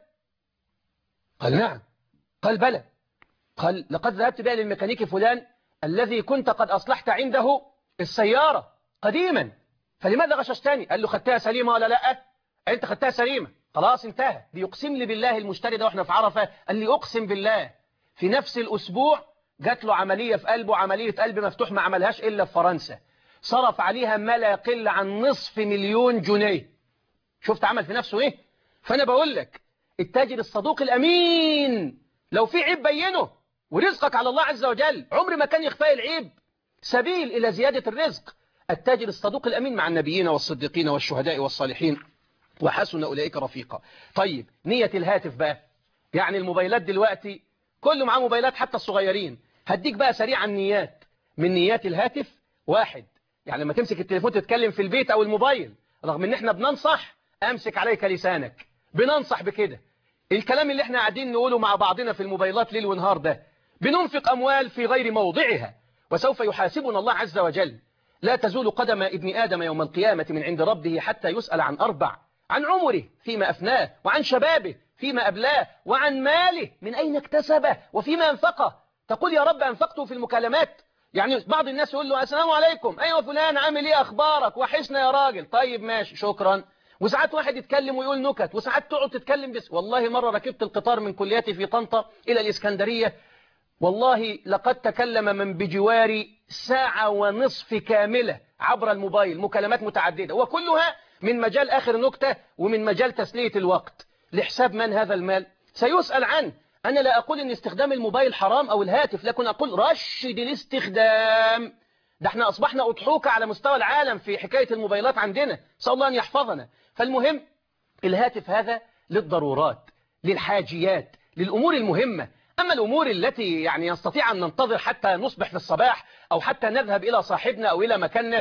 قال نعم. قال بلى. قال لقد ذهبت بها للميكانيكي فلان الذي كنت قد أصلحت عنده السيارة قديما، فلماذا غششتني؟ قال له خدتها سليمة ولا لا؟ أنت خدتها سليمة، خلاص انتهى. بيقسم لي بالله المشتري ده واحنا في عرفة، قال لي أقسم بالله في نفس الأسبوع جات له عملية في قلبه، عملية قلب مفتوح ما عملهاش إلا في فرنسا، صرف عليها ما لا يقل عن 500,000 جنيه. شفت عمل في نفسه إيه؟ فأنا بقول لك التاجر الصدوق الأمين لو في عيب بينه، ورزقك على الله عز وجل، عمر ما كان يخفى العيب، سبيل إلى زيادة الرزق. التاجر الصدوق الأمين مع النبيين والصديقين والشهداء والصالحين وحسن أولئك رفيقا. طيب نية الهاتف بقى، يعني الموبايلات دلوقتي كله معاه موبايلات حتى الصغيرين. هديك بقى سريعا نيات من نيات الهاتف. واحد، يعني لما تمسك التليفون تتكلم في البيت أو الموبايل، رغم ان احنا بننصح امسك عليك لسانك، بننصح بكده. الكلام اللي احنا قاعدين نقوله مع بعضنا في الموبايلات ليل ونهار ده، بننفق أموال في غير موضعها، وسوف يحاسبنا الله عز وجل. لا تزول قدم ابن آدم يوم القيامة من عند ربه حتى يسأل عن 4: عن عمره فيما أفناه، وعن شبابه فيما أبلاه، وعن ماله من أين اكتسبه وفيما أنفقه. تقول يا رب أنفقته في المكالمات. يعني بعض الناس يقول له السلام عليكم، أيوة فلان عامل إيه أخبارك، وحشنا يا راجل، طيب ماشي شكرا. وساعات واحد يتكلم ويقول نكت، وساعات تقعد تتكلم بس. والله مرة ركبت القطار من كليتي في طنطا إلى الإسكندرية، والله لقد تكلم من بجواري 1.5 ساعة كاملة عبر الموبايل، مكالمات متعددة، وكلها من مجال آخر نكتة ومن مجال تسلية الوقت. لحساب من هذا المال؟ سيسأل عنه. أنا لا أقول أن استخدام الموبايل حرام أو الهاتف، لكن أقول رشد الاستخدام. ده احنا أصبحنا أضحوكة على مستوى العالم في حكاية الموبايلات عندنا، صلى الله أن يحفظنا. فالمهم الهاتف هذا للضرورات، للحاجيات، للأمور المهمة. أما الأمور التي يعني يستطيع أن ننتظر حتى نصبح في الصباح أو حتى نذهب إلى صاحبنا أو إلى مكاننا،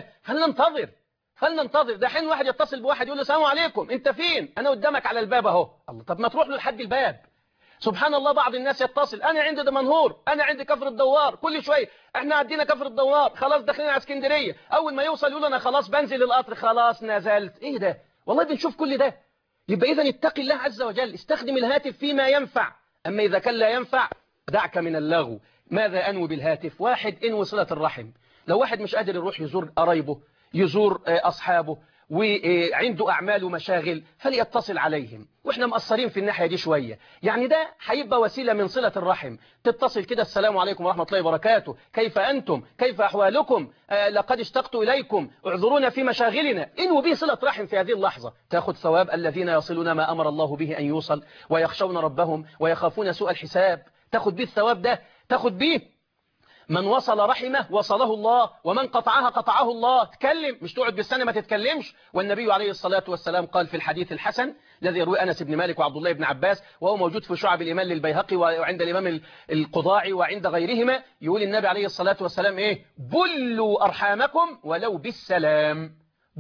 فلننتظر. ده حين واحد يتصل بواحد يقول له السلام عليكم، أنت فين؟ أنا قدامك على الباب أهو. الله، طب ما تروح له لحد الباب. سبحان الله، بعض الناس يتصل أنا عندي دمنهور، أنا عندي كفر الدوار، كل شوية احنا عدينا كفر الدوار، خلاص داخلين على اسكندرية، أول ما يوصل يقول أنا خلاص بنزل القطر، خلاص نزلت. إيه ده؟ والله بنشوف كل ده. يبقى إذن اتق الله عز وجل، استخدم الهاتف فيما ينفع. أما إذا كان لا ينفع دعك من اللغو. ماذا أنوي بالهاتف؟ واحد، انوي صلة الرحم. لو واحد مش قادر يروح يزور قرايبه، يزور أصحابه، وعنده أعمال ومشاغل، فليتصل عليهم. وإحنا مقصرين في الناحية دي شوية، يعني ده هيبقى وسيلة من صلة الرحم. تتصل كده السلام عليكم ورحمة الله وبركاته، كيف أنتم، كيف أحوالكم، لقد اشتقت إليكم، اعذرونا في مشاغلنا. انو به صلة رحم في هذه اللحظة، تأخذ ثواب الذين يصلون ما أمر الله به أن يوصل ويخشون ربهم ويخافون سوء الحساب. تأخذ به الثواب ده، تأخذ به. من وصل رحمه وصله الله، ومن قطعها قطعه الله. تكلم، مش تقعد بالسنة ما تتكلمش. والنبي عليه الصلاة والسلام قال في الحديث الحسن الذي يروي أنس بن مالك وعبد الله بن عباس، وهو موجود في شعب الإيمان للبيهقي وعند الإمام القضاعي وعند غيرهما، يقول النبي عليه الصلاة والسلام إيه؟ بلوا أرحامكم ولو بالسلام.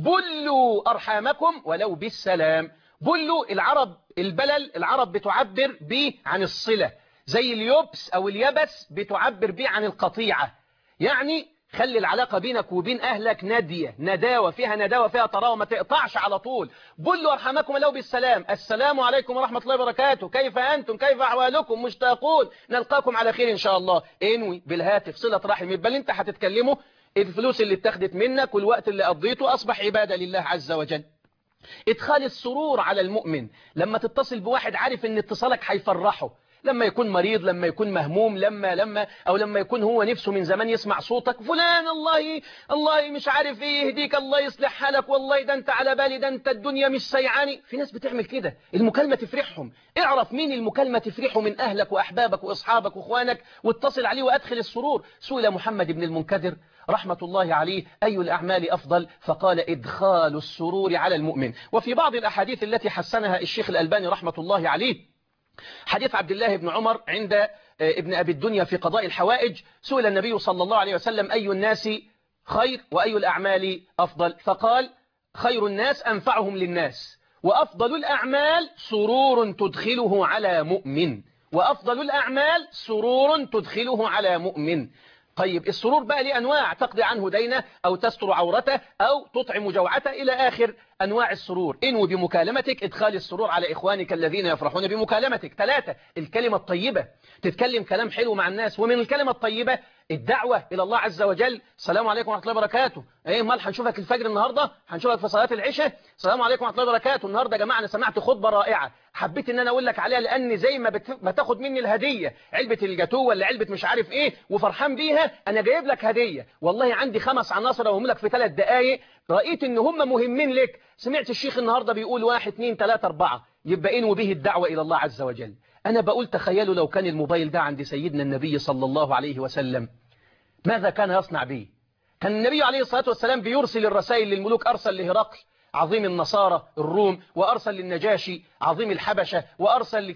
بلوا أرحامكم ولو بالسلام. بلوا، العرب البلل، العرب بتعبر به عن الصلة، زي اليبس أو اليبس بتعبر به عن القطيعة. يعني خلي العلاقة بينك وبين أهلك نادية، نداوة، فيها نداوة، فيها طراوة، ما تقطعش على طول. بلوا أرحمكم ولو بالسلام. السلام عليكم ورحمة الله وبركاته، كيف أنتم، كيف أحوالكم، مشتاقون، نلقاكم على خير إن شاء الله. انوي بالهاتف صلة رحم. يبقى اللي انت هتتكلمه، الفلوس اللي اتخذت منك والوقت اللي قضيته أصبح عبادة لله عز وجل. ادخال السرور على المؤمن. لما تتصل بواحد عارف ان اتصالك هيفرحه، لما يكون مريض، لما يكون مهموم، لما يكون هو نفسه من زمان يسمع صوتك، فلان الله مش عارف ايه، يهديك، الله يصلح حالك، والله ده انت على بالي، ده انت الدنيا مش سيعاني. في ناس بتعمل كده، المكالمة تفرحهم. اعرف مين المكالمة تفرحه من اهلك واحبابك واصحابك واخوانك، واتصل عليه وادخل السرور. سئل محمد بن المنكدر رحمة الله عليه أي الأعمال أفضل؟ فقال إدخال السرور على المؤمن. وفي بعض الأحاديث التي حسنها الشيخ الألباني رحمة الله عليه، حديث عبد الله بن عمر عند ابن أبي الدنيا في قضاء الحوائج، سئل النبي صلى الله عليه وسلم أي الناس خير وأي الأعمال أفضل؟ فقال خير الناس أنفعهم للناس، وأفضل الأعمال سرور تدخله على مؤمن، وأفضل الأعمال سرور تدخله على مؤمن. طيب السرور بقى ليه أنواع، تقضي عنه دينه أو تستر عورته أو تطعم جوعته إلى آخر أنواع السرور. انوي بمكالمتك إدخال السرور على إخوانك الذين يفرحون بمكالمتك. 3 الكلمة الطيبة، تتكلم كلام حلو مع الناس. ومن الكلمة الطيبة الدعوة إلى الله عز وجل. السلام عليكم ورحمة الله وبركاته، ايه مال هنشوفك الفجر النهاردة، هنشوفك في صلاة العشاء، السلام عليكم ورحمة الله وبركاته. النهاردة يا جماعة أنا سمعت خطبة رائعة، حبيت ان انا اقول لك عليها، لان زي ما بتاخد مني الهدية علبة الجاتو ولا علبة مش عارف ايه وفرحان بيها، انا جايب لك هدية. والله عندي 5 عناصر اقوم لك في 3 دقائق، رأيت ان هم مهمين لك. سمعت الشيخ النهاردة بيقول 1 2 3 4، يبقى انو به الدعوة الى الله عز وجل. انا بقول تخيلوا لو كان الموبايل ده عند سيدنا النبي صلى الله عليه وسلم، ماذا كان يصنع به؟ كان النبي عليه الصلاة والسلام بيرسل الرسائل للملوك، أرسل لهرقل عظيم النصارى الروم، وأرسل للنجاشي عظيم الحبشة، وأرسل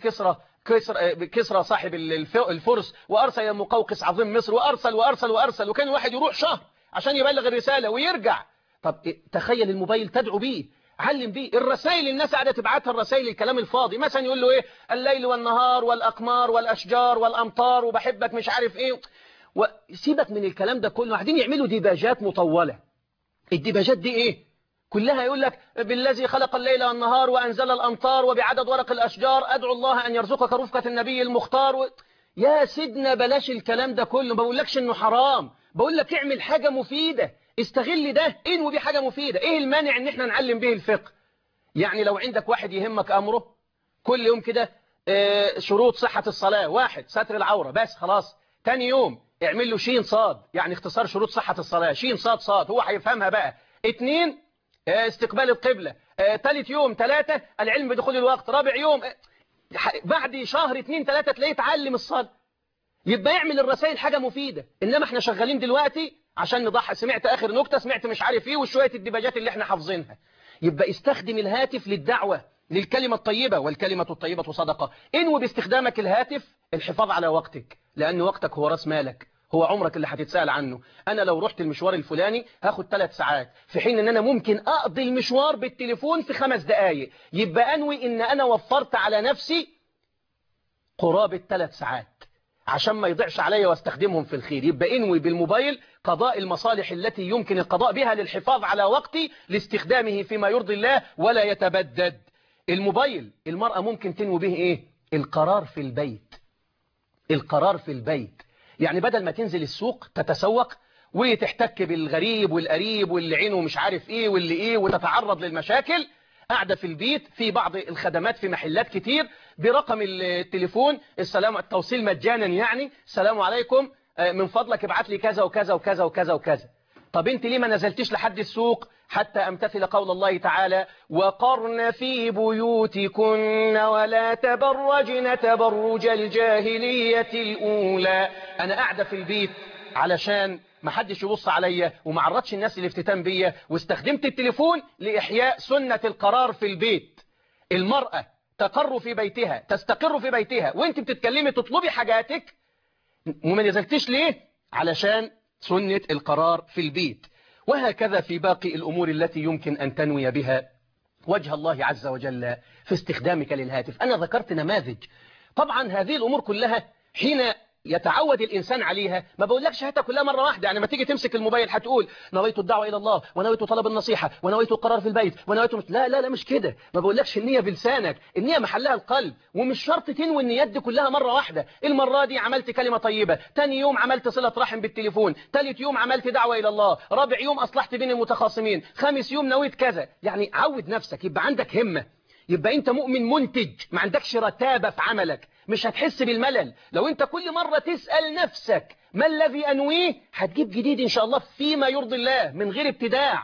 كسرى صاحب الفرس، وأرسل لمقوقس عظيم مصر، وأرسل وكان الواحد يروح شهر عشان يبلغ الرسالة ويرجع. طب تخيل الموبايل تدعو بيه، علم بيه. الرسائل الناس قاعدة تبعتها، الرسائل الكلام الفاضي، مثلا يقول له ايه، الليل والنهار والأقمار والأشجار والأمطار وبحبك مش عارف ايه، وسيبك من الكلام ده كله. قاعدين يعملوا ديباجات مطولة. الديباجات دي ايه؟ كلها يقول لك بالذي خلق الليل والنهار وأنزل الأمطار وبعدد ورق الأشجار أدعو الله أن يرزقك رفقة النبي المختار يا سيدنا بلاش الكلام ده كله. ما بقولكش انه حرام، بقول لك اعمل حاجة مفيدة، استغل ده، انوي بيه حاجة مفيدة. ايه المانع ان احنا نعلم به الفقه؟ يعني لو عندك واحد يهمك أمره كل يوم كده، شروط صحة الصلاة، 1 ستر العورة بس خلاص. تاني يوم اعمل له شين صاد، يعني اختصار شروط صحة الصلاة، شين صاد صاد، هو هيفهمها بقى. 2 استقبال القبلة. 3 يوم 3 العلم بدخول الوقت. 4 يوم بعد شهر 2 3 تلاقيه اتعلم الصلاة. يبقى يعمل الرسائل حاجة مفيدة. إنما احنا شغالين دلوقتي عشان نضحك، سمعت آخر نكتة، سمعت مش عارف ايه، وشوية الدباجات اللي احنا حافظينها. يبقى استخدم الهاتف للدعوة، للكلمة الطيبة، والكلمة الطيبة صدقة. انوي باستخدامك الهاتف الحفاظ على وقتك، لأن وقتك هو راس مالك، هو عمرك اللي هتتسأل عنه. أنا لو رحت المشوار الفلاني هاخد 3 ساعات، في حين أن أنا ممكن أقضي المشوار بالتليفون في 5 دقايق. يبقى أنوي أن أنا وفرت على نفسي قرابة 3 ساعات عشان ما يضيعش عليا واستخدمهم في الخير. يبقى انوي بالموبايل قضاء المصالح التي يمكن القضاء بها للحفاظ على وقتي لاستخدامه فيما يرضي الله ولا يتبدد. الموبايل المرأة ممكن تنوي به ايه؟ القرار في البيت. القرار في البيت، يعني بدل ما تنزل السوق تتسوق وتحتك بالغريب والقريب واللي عينه مش عارف ايه واللي ايه وتتعرض للمشاكل، قاعدة في البيت في بعض الخدمات في محلات كتير برقم التليفون، التوصيل مجانا، يعني السلام عليكم من فضلك ابعت لي كذا وكذا وكذا وكذا وكذا. طب انت ليه ما نزلتش لحد السوق حتى امتثل قول الله تعالى وقرن في بيوتكن ولا تبرجن تبرج الجاهلية الأولى؟ أنا قاعدة في البيت علشان ما حدش يبص عليا وما عرضش الناس الافتتان بيا، واستخدمت التليفون لإحياء سنة القرار في البيت. المرأة تقر في بيتها، تستقر في بيتها، وانت بتتكلمي تطلبي حاجاتك وما نزلتش ليه؟ علشان سنة القرار في البيت. وهكذا في باقي الأمور التي يمكن أن تنوي بها وجه الله عز وجل في استخدامك للهاتف. أنا ذكرت نماذج. طبعا هذه الأمور كلها حين يتعود الإنسان عليها، ما بقولكش هاتها كلها مرة واحدة. يعني ما تيجي تمسك الموبايل هتقول نويت الدعوة إلى الله، ونويت طلب النصيحة، ونويت القرار في البيت، ونويت لا لا لا مش كده. ما بقولكش النية بلسانك، النية محلها القلب، ومش شرط تنوي النيات دي كلها مرة واحدة. المرة دي عملت كلمة طيبة، تاني يوم عملت صلة رحم بالتليفون، تالت يوم عملت دعوة إلى الله، رابع يوم أصلحت بين المتخاصمين، خامس يوم نويت كذا. يعني عود نفسك، يبقى عندك همة، يبقى أنت مؤمن منتج، ما عندكش رتابة في عملك، مش هتحس بالملل. لو انت كل مرة تسأل نفسك ما الذي أنويه هتجيب جديد إن شاء الله فيما يرضي الله من غير ابتداع.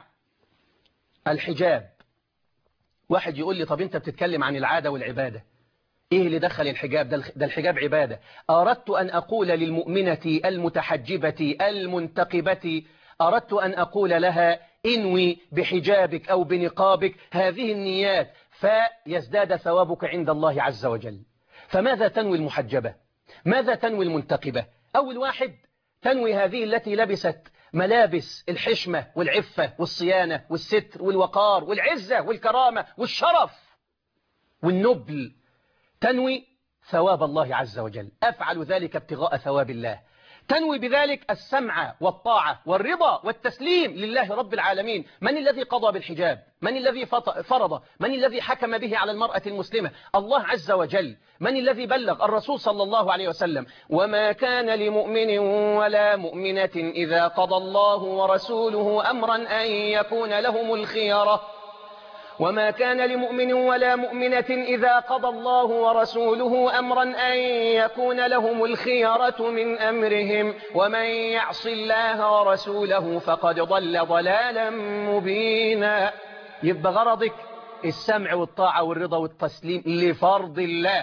الحجاب. واحد يقول لي طب انت بتتكلم عن العادة والعبادة، ايه اللي دخل الحجاب؟ ده الحجاب عبادة. أردت أن أقول للمؤمنة المتحجبة المنتقبة، أردت أن أقول لها انوي بحجابك أو بنقابك هذه النيات فيزداد ثوابك عند الله عز وجل. فماذا تنوي المحجبة؟ ماذا تنوي المنتقبة؟ أول واحد تنوي هذه التي لبست ملابس الحشمة والعفة والصيانة والستر والوقار والعزة والكرامة والشرف والنبل، تنوي ثواب الله عز وجل، أفعل ذلك ابتغاء ثواب الله. تنوي بذلك السمع والطاعة والرضا والتسليم لله رب العالمين. من الذي قضى بالحجاب؟ من الذي فرض؟ من الذي حكم به على المرأة المسلمة؟ الله عز وجل. من الذي بلغ؟ الرسول صلى الله عليه وسلم. وما كان لمؤمن ولا مؤمنة إذا قضى الله ورسوله أمرا أن يكون لهم الخيرة. وما كان لمؤمن ولا مؤمنة إذا قضى الله ورسوله أمرا أن يكون لهم الخيرة من أمرهم ومن يعص الله ورسوله فقد ضل ضلالا مبينا. يبقى غرضك السمع والطاعة والرضا والتسليم لفرض الله.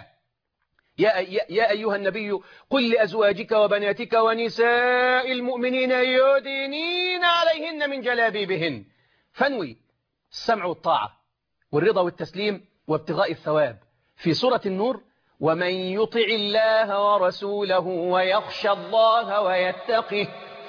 يا أيها النبي قل لأزواجك وبناتك ونساء المؤمنين يدنين عليهن من جلابيبهن. فانوي السمع والطاعة والرضا والتسليم وابتغاء الثواب. في سورة النور ومن يطع الله ورسوله ويخشى الله ويتقه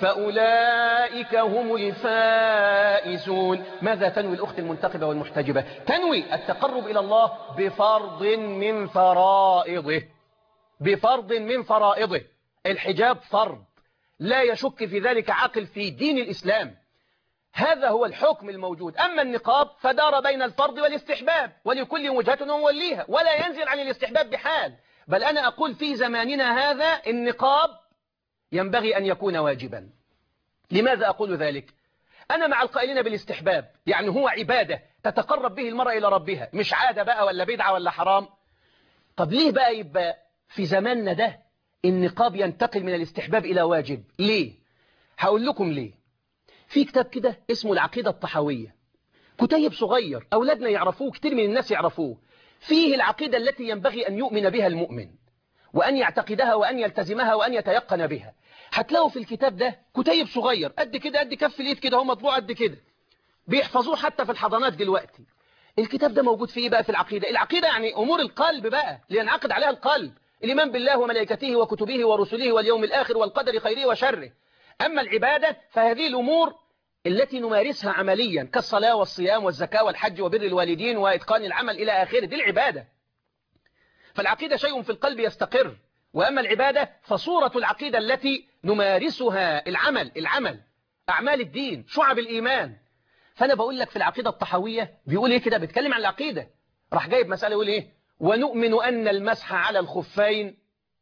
فأولئك هم الفائزون. ماذا تنوي الأخت المنتقبة والمحتجبة؟ تنوي التقرب إلى الله بفرض من فرائضه. بفرض من فرائضه. الحجاب فرض لا يشك في ذلك عاقل في دين الإسلام. هذا هو الحكم الموجود. أما النقاب فدار بين الفرض والاستحباب ولكل وجهة نوليها ولا ينزل عن الاستحباب بحال. بل أنا أقول في زماننا هذا النقاب ينبغي أن يكون واجبا. لماذا أقول ذلك؟ أنا مع القائلين بالاستحباب، يعني هو عبادة تتقرب به المرأة إلى ربها، مش عادة بقى ولا بدعة ولا حرام. طب ليه بقى يبقى في زماننا ده النقاب ينتقل من الاستحباب إلى واجب؟ ليه؟ هقول لكم ليه. في كتاب كده اسمه العقيدة الطحاوية، كتيب صغير أولادنا يعرفوه، كتير من الناس يعرفوه. فيه العقيدة التي ينبغي أن يؤمن بها المؤمن وأن يعتقدها وأن يلتزمها وأن يتيقن بها. هتلاقوا في الكتاب ده كتيب صغير قد كده، قد كف اليد كده، هو مطبوع قد كده، بيحفظوه حتى في الحضانات دلوقتي. الكتاب ده موجود فيه بقى في العقيدة. العقيدة يعني أمور القلب بقى لينعقد عليها القلب، الإيمان بالله وملائكته وكتبه ورسله واليوم الآخر والقدر خيره وشره. أما العبادة فهذه الأمور التي نمارسها عمليا كالصلاة والصيام والزكاة والحج وبر الوالدين وإتقان العمل إلى آخره، دي العبادة. فالعقيدة شيء في القلب يستقر، وأما العبادة فصورة العقيدة التي نمارسها العمل أعمال الدين، شعب الإيمان. فأنا بقول لك في العقيدة الطحاوية بيقول إيه كده، بيتكلم عن العقيدة، راح جايب مسألة يقول إيه: ونؤمن أن المسح على الخفين،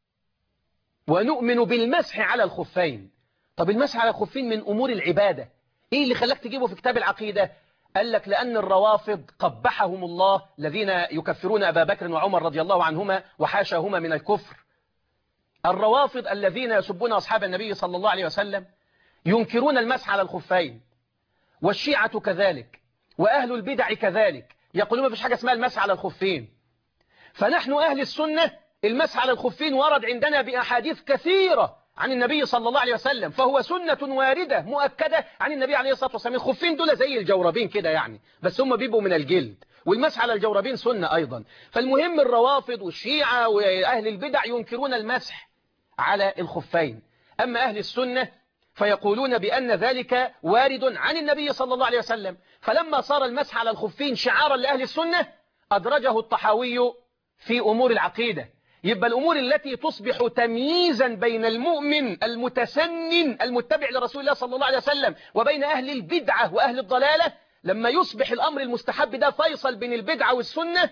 ونؤمن بالمسح على الخفين. طب المسح على الخفين من أمور العبادة، إيه اللي خلاك تجيبه في كتاب العقيدة؟ قال لك لأن الروافض قبحهم الله، الذين يكفرون أبا بكر وعمر رضي الله عنهما وحاشاهما من الكفر. الروافض الذين يسبون أصحاب النبي صلى الله عليه وسلم ينكرون المسح على الخفين، والشيعة كذلك، وأهل البدع كذلك، يقولون ما فيش حاجة اسمها المسح على الخفين. فنحن أهل السنة المسح على الخفين ورد عندنا بأحاديث كثيرة عن النبي صلى الله عليه وسلم، فهو سنة واردة مؤكدة عن النبي عليه الصلاة والسلام. الخفين دول زي الجوربين كده يعني، بس هم بيبقوا من الجلد، والمسح على الجوربين سنة أيضا. فالمهم الروافض والشيعة وأهل البدع ينكرون المسح على الخفين. أما أهل السنة فيقولون بأن ذلك وارد عن النبي صلى الله عليه وسلم. فلما صار المسح على الخفين شعارا لأهل السنة أدرجه الطحاوي في أمور العقيدة. يبقى الأمور التي تصبح تمييزا بين المؤمن المتسنن المتبع لرسول الله صلى الله عليه وسلم وبين أهل البدعة وأهل الضلالة، لما يصبح الأمر المستحب ده فيصل بين البدعة والسنة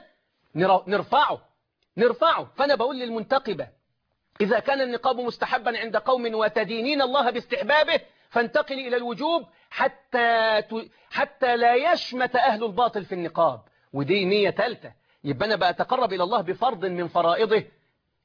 نرفعه. فأنا بقول للمنتقبة إذا كان النقاب مستحبا عند قوم وتدينين الله باستحبابه فانتقل إلى الوجوب حتى لا يشمت أهل الباطل في النقاب. ودي نية ثالثة. يبقى أنا بأتقرب إلى الله بفرض من فرائضه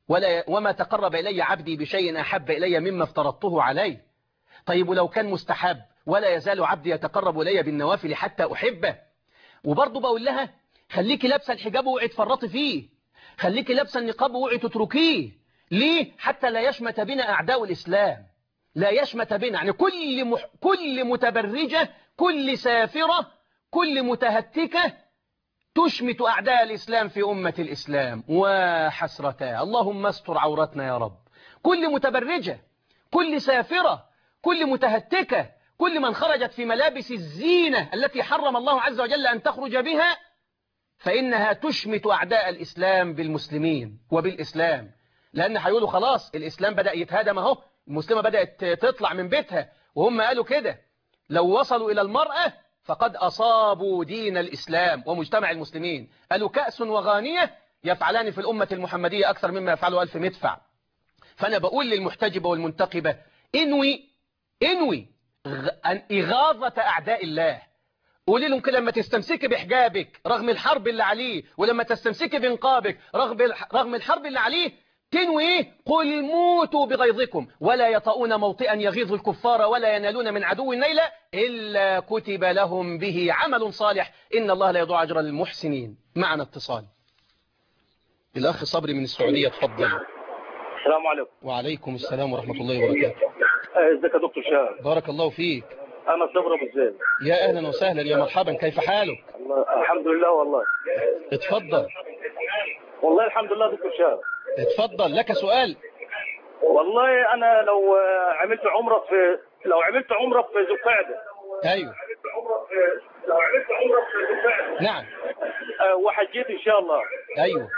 وما تقرب إلي عبدي بشيء أحب إلي مما افترضته عليه. طيب ولو كان مستحب، ولا يزال عبدي يتقرب إلي بالنوافل حتى أحبه. وبرضه بقول لها خليكي لابسه الحجاب واوعي تفرطي فيه، خليكي لابسه النقاب واوعي تتركيه. ليه؟ حتى لا يشمت بنا أعداء الإسلام، لا يشمت بنا، يعني كل متبرجة، كل سافرة، كل متهتكة تشمت أعداء الإسلام في أمة الإسلام. وحسرتا، اللهم استر عورتنا يا رب. كل متبرجة، كل سافرة، كل متهتكة، كل من خرجت في ملابس الزينة التي حرم الله عز وجل أن تخرج بها، فإنها تشمت أعداء الإسلام بالمسلمين وبالإسلام. لأن هيقولوا خلاص الإسلام بدأ يتهدم اهو، المسلمة بدأت تطلع من بيتها، وهم قالوا كده لو وصلوا إلى المرأة فقد أصابوا دين الإسلام ومجتمع المسلمين. قالوا كأس وغانية يفعلان في الأمة المحمدية أكثر مما يفعله 1000 مدفع. فأنا بقول للمحتجبة والمنتقبة انوي إغاظة أعداء الله. قولي لهم كده لما تستمسكي بحجابك رغم الحرب اللي عليه، ولما تستمسكي بنقابك رغم الحرب اللي عليه، تنوي ايه؟ قل موتوا بغيظكم ولا يطؤون موطئا يغيظ الكفار ولا ينالون من عدو نيلا إلا كتب لهم به عمل صالح إن الله لا يضيع أجر المحسنين. معنا اتصال. الأخ صبري من السعودية، اتفضل. السلام عليكم. وعليكم السلام ورحمة الله وبركاته. ازيك يا دكتور شهاب؟ بارك الله فيك. انا صبري ابو زيد. يا أهلا وسهلا، يا مرحبا، كيف حالك؟ الحمد لله والله. اتفضل. والله الحمد لله دكتور شهاب. اتفضل، لك سؤال. والله انا لو عملت عمره في ذو القعده. ايوه. لو عملت عمره في ذو القعده. نعم. وحجيت ان شاء الله. ايوه.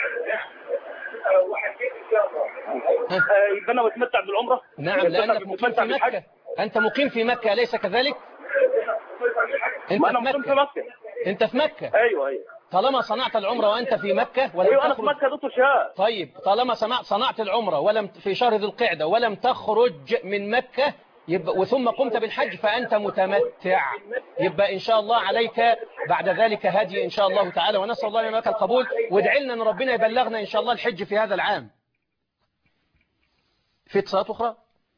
وحجيت ان شاء الله. يبقى انا متمتع بالعمره؟ نعم، لانك مقيم في مكه. انت مقيم في مكه اليس كذلك؟ ما انا مقيم في مكه. انت في مكه. ايوه. طالما صنعت العمره وانت في مكه ولم ايوه انا في مكه دكتور شهاب. طيب طالما صنعت العمره ولم في شهر ذو القعده ولم تخرج من مكه وثم قمت بالحج فأنت متمتع. يبقى إن شاء الله عليك بعد ذلك هدي إن شاء الله تعالى، ونسأل الله لك القبول، وادعي لنا أن ربنا يبلغنا إن شاء الله الحج في هذا العام. في اتصالات أخرى؟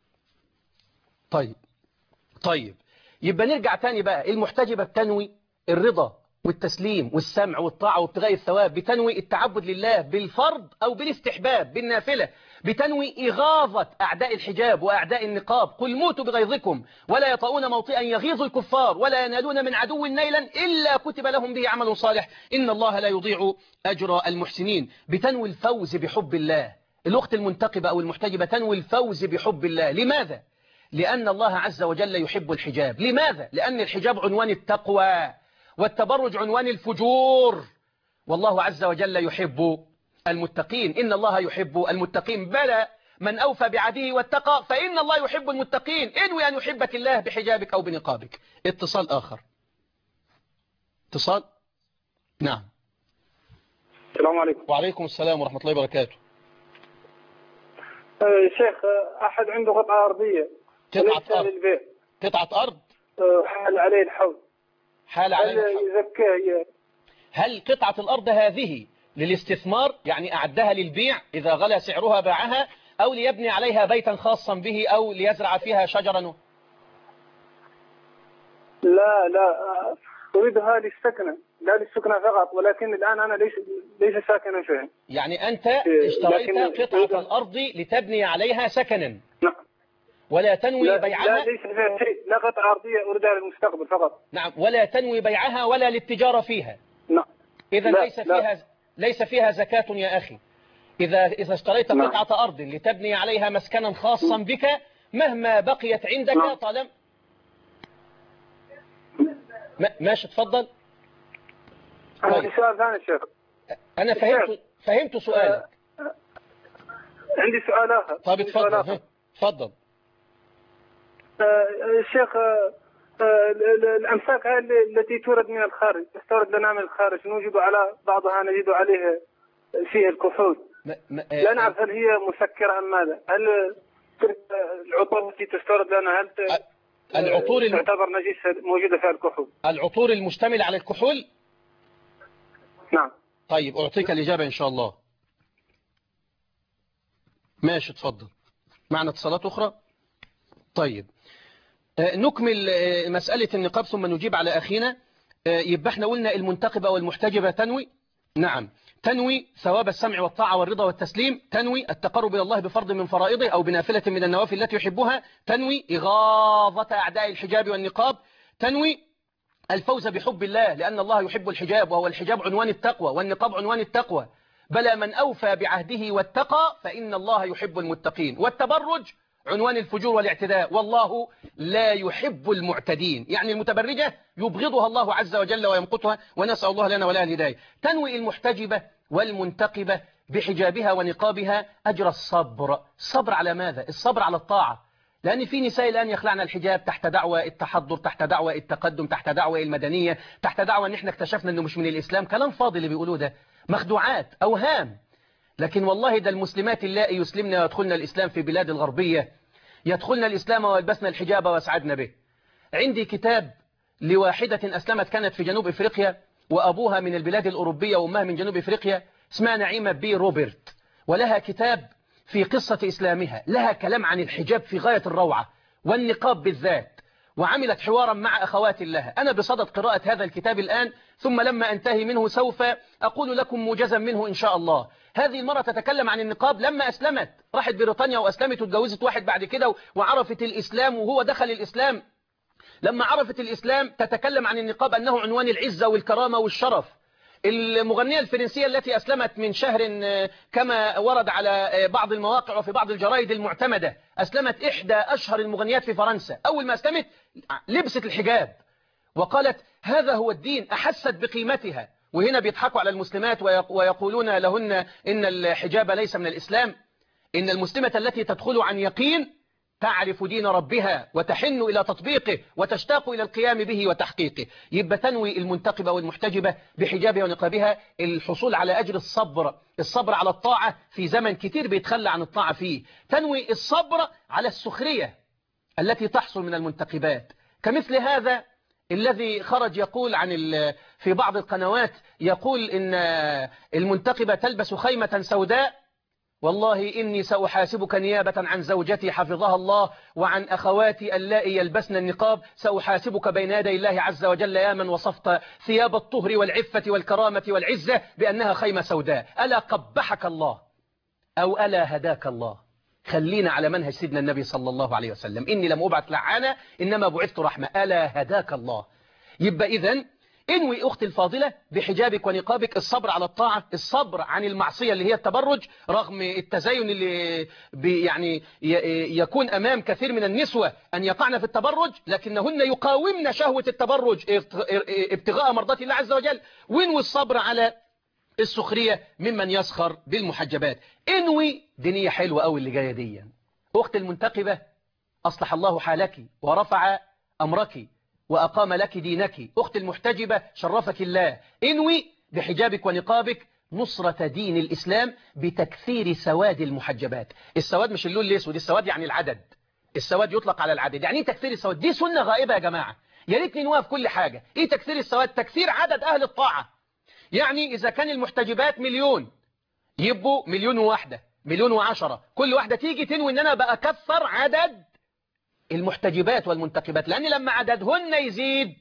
طيب يبقى نرجع تاني بقى. المحتجبة بتنوي الرضا والتسليم والسمع والطاعة وابتغاء الثواب، بتنوي التعبد لله بالفرض أو بالاستحباب بالنافلة، بتنوي إغاظة أعداء الحجاب وأعداء النقاب. قل موتوا بغيظكم ولا يطؤون موطئا يغيظ الكفار ولا ينالون من عدو نيلا إلا كتب لهم به عمل صالح إن الله لا يضيع أجر المحسنين. بتنوي الفوز بحب الله. الأخت المنتقبة أو المحتجبة تنوي الفوز بحب الله. لماذا؟ لأن الله عز وجل يحب الحجاب. لماذا؟ لأن الحجاب عنوان التقوى والتبرج عنوان الفجور، والله عز وجل يحب المتقين. إن الله يحب المتقين. بلى من أوفى بعهده واتقى فإن الله يحب المتقين. انوي أن يحبك الله بحجابك أو بنقابك. اتصال آخر. اتصال. نعم. السلام عليكم. وعليكم السلام ورحمة الله وبركاته. شيخ، أحد عنده قطعة أرضية، قطعة أرض حال عليه الحول، حال عليه الحول، يزكاه. هل قطعة الأرض هذه للاستثمار، يعني أعدها للبيع إذا غلى سعرها باعها، أو ليبني عليها بيتا خاصا به، أو ليزرع فيها شجرا؟ لا أريدها للسكنة، لا للسكنة فقط، ولكن الآن أنا ليس ساكنا فيها. يعني أنت اشتريت قطعة الأرض لتبني عليها سكنا؟ نعم. ولا تنوي بيعها؟ لا ليس فيها شيء، لا قطعة أرضية أريدها للمستقبل فقط. نعم. ولا تنوي بيعها ولا للتجارة فيها؟ نعم. إذا ليس فيها زكاة يا أخي. إذا اشتريت قطعة أرض لتبني عليها مسكنا خاصا بك، مهما بقيت عندك طالما ماشي. تفضل. عندي سؤال ثاني شيخ. أنا فهمت سؤالك. عندي سؤال آخر. طيب اتفضل. الشيخ، الأمساك التي تورد من الخارج، تستورد لنا من الخارج، نوجد على بعضها نجد عليه فيه الكحول. لا نعرف هل هي مسكرة أم ماذا. هل العطور التي تستورد لنا هل العطور تعتبر نجسة موجودة فيها الكحول؟ العطور المشتملة على الكحول؟ نعم. طيب أعطيك الإجابة إن شاء الله. ماشي اتفضل. معنا اتصالات أخرى. طيب نكمل مسألة النقاب ثم نجيب على أخينا. يبقى احنا قلنا المنتقبة والمحتجبة تنوي، نعم، تنوي ثواب السمع والطاعة والرضا والتسليم، تنوي التقرب إلى الله بفرض من فرائضه أو بنافلة من النوافل التي يحبها، تنوي إغاظة أعداء الحجاب والنقاب، تنوي الفوز بحب الله لأن الله يحب الحجاب وهو الحجاب عنوان التقوى والنقاب عنوان التقوى. بلى من أوفى بعهده واتقى فإن الله يحب المتقين. والتبرج عنوان الفجور والاعتداء والله لا يحب المعتدين، يعني المتبرجة يبغضها الله عز وجل ويمقتها، ونسأل الله لنا ولا الهداية. تنوي المحتجبة والمنتقبة بحجابها ونقابها أجر الصبر. الصبر على ماذا؟ الصبر على الطاعة، لأن في نساء الآن يخلعن الحجاب تحت دعوة التحضر، تحت دعوة التقدم، تحت دعوة المدنية، تحت دعوة ان احنا اكتشفنا انه مش من الإسلام. كلام فاضي اللي بيقولوه ده، مخدوعات، أوهام. لكن والله ده المسلمات اللائي يسلمنا ويدخلن الإسلام في بلاد الغربية، يدخلن الإسلام ويلبسن الحجاب واسعدن به. عندي كتاب لواحدة أسلمت كانت في جنوب إفريقيا وأبوها من البلاد الأوروبية وأمها من جنوب إفريقيا، اسمها نعيمة بي روبرت، ولها كتاب في قصة إسلامها، لها كلام عن الحجاب في غاية الروعة والنقاب بالذات، وعملت حوارا مع أخوات لها. أنا بصدد قراءة هذا الكتاب الآن، ثم لما أنتهي منه سوف أقول لكم موجزا منه إن شاء الله. هذه المرة تتكلم عن النقاب لما أسلمت، راحت بريطانيا وأسلمت واتجوزت واحد بعد كده وعرفت الإسلام وهو دخل الإسلام. لما عرفت الإسلام تتكلم عن النقاب أنه عنوان العزة والكرامة والشرف. المغنية الفرنسية التي أسلمت من شهر كما ورد على بعض المواقع وفي بعض الجرائد المعتمدة، أسلمت إحدى أشهر المغنيات في فرنسا، أول ما أسلمت لبست الحجاب وقالت هذا هو الدين، أحست بقيمتها. وهنا بيضحكوا على المسلمات ويقولون لهن إن الحجاب ليس من الإسلام. إن المسلمة التي تدخل عن يقين تعرف دين ربها وتحن إلى تطبيقه وتشتاق إلى القيام به وتحقيقه. يبقى تنوي المنتقبة والمحتجبة بحجابها ونقابها الحصول على أجر الصبر، الصبر على الطاعة في زمن كتير بيتخلى عن الطاعة فيه. تنوي الصبر على السخرية التي تحصل من المنتقبات، كمثل هذا الذي خرج يقول عن في بعض القنوات يقول إن المنتقبة تلبس خيمة سوداء، والله إني سأحاسبك نيابة عن زوجتي حفظها الله وعن أخواتي اللائي يلبسن النقاب، سأحاسبك بين يدي الله عز وجل يا من وصفت ثياب الطهر والعفة والكرامة والعزة بأنها خيمة سوداء. ألا قبحك الله أو ألا هداك الله. خلينا على منهج سيدنا النبي صلى الله عليه وسلم، إني لم أبعث لعانا إنما بعثت رحمة. ألا هداك الله. يبقى إذن انوي أختي الفاضلة بحجابك ونقابك الصبر على الطاعة، الصبر عن المعصية اللي هي التبرج، رغم التزين اللي يعني يكون أمام كثير من النسوة أن يقعن في التبرج، لكنهن يقاومن شهوة التبرج ابتغاء مرضات الله عز وجل. وانوي الصبر على السخرية ممن يسخر بالمحجبات. انوي دينية حلوة أوي اللي جاية دي. أخت المنتقبة أصلح الله حالك ورفع أمرك وأقام لك دينك. أخت المحتجبة شرفك الله. انوي بحجابك ونقابك نصرة دين الإسلام بتكثير سواد المحجبات. السواد مش اللون الأسود، السواد يعني العدد، السواد يطلق على العدد. يعني ايه تكثير السواد؟ دي سنة غائبة يا جماعة، يا ريت ننوها في كل حاجة. ايه تكثير السواد؟ تكثير عدد أهل الطاعة. يعني إذا كان المحتجبات 1,000,000 يبقوا 1,000,001، 1,000,010، كل واحدة تيجي تنوي ان انا بقى كثر عدد المحتجبات والمنتقبات، لأن لما عددهن يزيد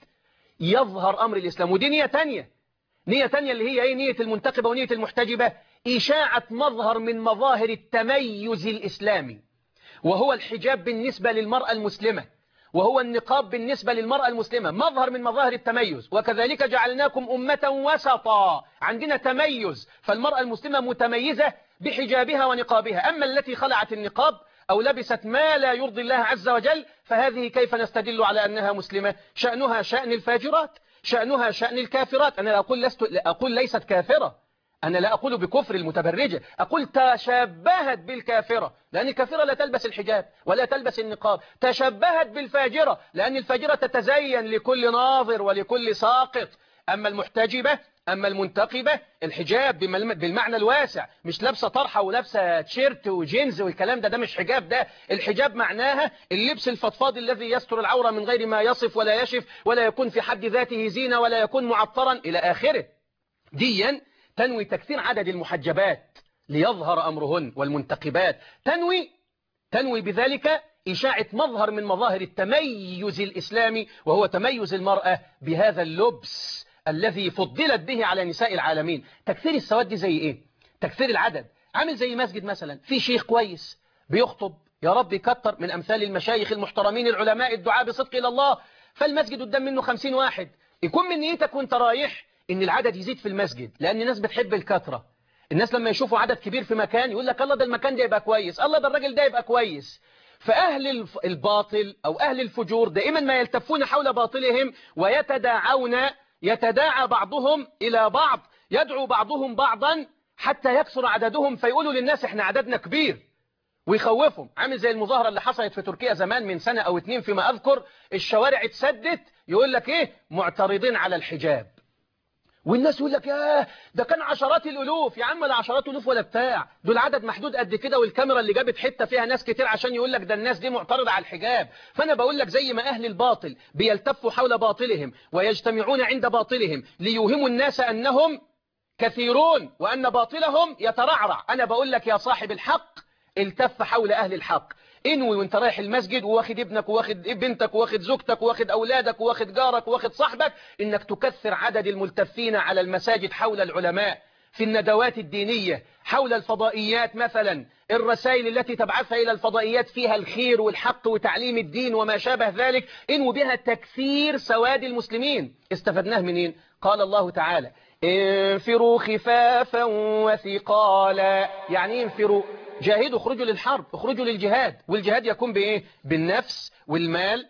يظهر أمر الإسلام. ودي نية تانية، نية تانية اللي هي ايه؟ نية المنتقبة ونية المحتجبة إشاعة مظهر من مظاهر التميز الإسلامي، وهو الحجاب بالنسبة للمرأة المسلمة، وهو النقاب بالنسبة للمرأة المسلمة، مظهر من مظاهر التميز. وكذلك جعلناكم أمة وسطا، عندنا تميز، فالمرأة المسلمة متميزة بحجابها ونقابها. أما التي خلعت النقاب أو لبست ما لا يرضي الله عز وجل فهذه كيف نستدل على أنها مسلمة؟ شأنها شأن الفاجرات، شأنها شأن الكافرات. أنا أقول ليست كافرة، أنا لا أقول بكفر المتبرجة، أقول تشبهت بالكافرة، لأن الكافرة لا تلبس الحجاب ولا تلبس النقاب. تشبهت بالفاجرة لأن الفاجرة تتزين لكل ناظر ولكل ساقط. أما المحتجبة، أما المنتقبة، الحجاب بالمعنى الواسع، مش لابسة طرحة ولابسة تيشيرت وجينز والكلام ده مش حجاب. ده الحجاب معناها اللبس الفضفاض الذي يستر العورة من غير ما يصف ولا يشف ولا يكون في حد ذاته زينة ولا يكون معطرا إلى آخره. ديا تنوي تكثير عدد المحجبات ليظهر أمرهن والمنتقبات تنوي بذلك إشاعة مظهر من مظاهر التميز الإسلامي، وهو تميز المرأة بهذا اللبس الذي فضلت به على نساء العالمين. تكثير السواد دي زي إيه؟ تكثير العدد، عامل زي مسجد مثلا في شيخ كويس بيخطب، يا رب يكتر من أمثال المشايخ المحترمين العلماء الدعاء بصدق إلى الله، فالمسجد قدام منه 50 واحد، يكون من نيتك وانت رايح إن العدد يزيد في المسجد، لأن الناس بتحب الكثرة. الناس لما يشوفوا عدد كبير في مكان يقول لك الله ده المكان ده يبقى كويس، الله ده الراجل ده يبقى كويس. فأهل الباطل أو أهل الفجور دائما ما يلتفون حول باطلهم يتداعى بعضهم إلى بعض، يدعو بعضهم بعضا حتى يكثر عددهم، فيقولوا للناس احنا عددنا كبير ويخوفهم. عامل زي المظاهرة اللي حصلت في تركيا زمان من سنة أو 2 فيما أذكر، الشوارع اتسدت، يقول لك ايه معترضين على الحجاب، والناس يقول لك ياه ده كان عشرات الألوف. يا عم لا عشرات ألوف ولا بتاع، دول عدد محدود قد كده، والكاميرا اللي جابت حتة فيها ناس كتير عشان يقول لك ده الناس دي معترضة على الحجاب. فأنا بقول لك زي ما أهل الباطل بيلتفوا حول باطلهم ويجتمعون عند باطلهم ليوهموا الناس أنهم كثيرون وأن باطلهم يترعرع، أنا بقول لك يا صاحب الحق التف حول أهل الحق. انوي وانت رايح المسجد وواخد ابنك وواخد بنتك وواخد زوجتك وواخد أولادك وواخد جارك وواخد صاحبك، إنك تكثر عدد الملتفين على المساجد حول العلماء في الندوات الدينية، حول الفضائيات مثلا، الرسائل التي تبعثها إلى الفضائيات فيها الخير والحق وتعليم الدين وما شابه ذلك، انوي بها تكثير سواد المسلمين. استفدناه منين؟ قال الله تعالى انفروا خفافا وثقالا. يعني انفروا جاهدوا، اخرجوا للحرب، اخرجوا للجهاد، والجهاد يكون بإيه؟ بالنفس والمال،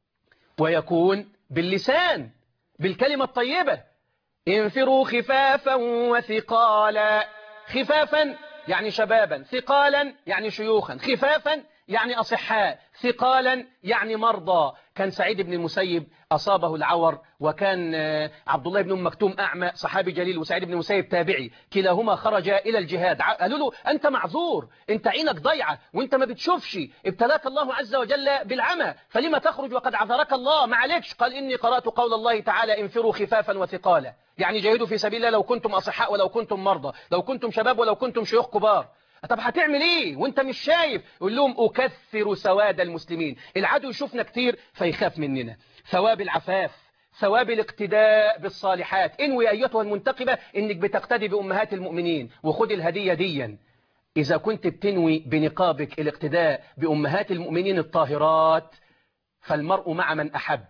ويكون باللسان بالكلمة الطيبة. انفروا خفافا وثقالا، خفافا يعني شبابا، ثقالا يعني شيوخا، خفافا يعني أصحاء، ثقالا يعني مرضى. كان سعيد بن المسيب أصابه العور، وكان عبد الله بن مكتوم أعمى صحابي جليل، وسعيد بن المسيب تابعي، كلاهما خرج إلى الجهاد. قالوا له أنت معذور، أنت عينك ضيعة وأنت ما بتشوفش، ابتلاك الله عز وجل بالعمى، فلما تخرج وقد عذرك الله؟ ما عليكش. قال إني قرأت قول الله تعالى انفروا خفافا وثقالا، يعني جاهدوا في سبيل الله لو كنتم أصحاء ولو كنتم مرضى، لو كنتم شباب ولو كنتم شيوخ كبار. طب هتعمل ايه وانت مش شايف؟ يقول لهم اكثر سواد المسلمين، العدو يشوفنا كتير فيخاف مننا. ثواب العفاف، ثواب الاقتداء بالصالحات. انوي ايتها المنتقبة انك بتقتدي بامهات المؤمنين، وخذ الهدية ديا. اذا كنت بتنوي بنقابك الاقتداء بامهات المؤمنين الطاهرات، فالمرء مع من احب،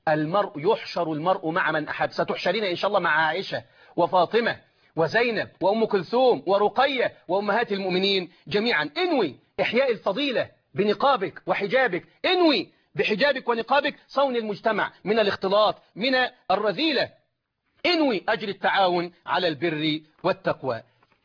يحشر المرء مع من احب. ستحشرين ان شاء الله مع عائشة وفاطمة وزينب وأم كلثوم ورقية وأمهات المؤمنين جميعا. انوي إحياء الفضيلة بنقابك وحجابك، انوي بحجابك ونقابك صون المجتمع من الاختلاط من الرذيلة، انوي أجر التعاون على البر والتقوى.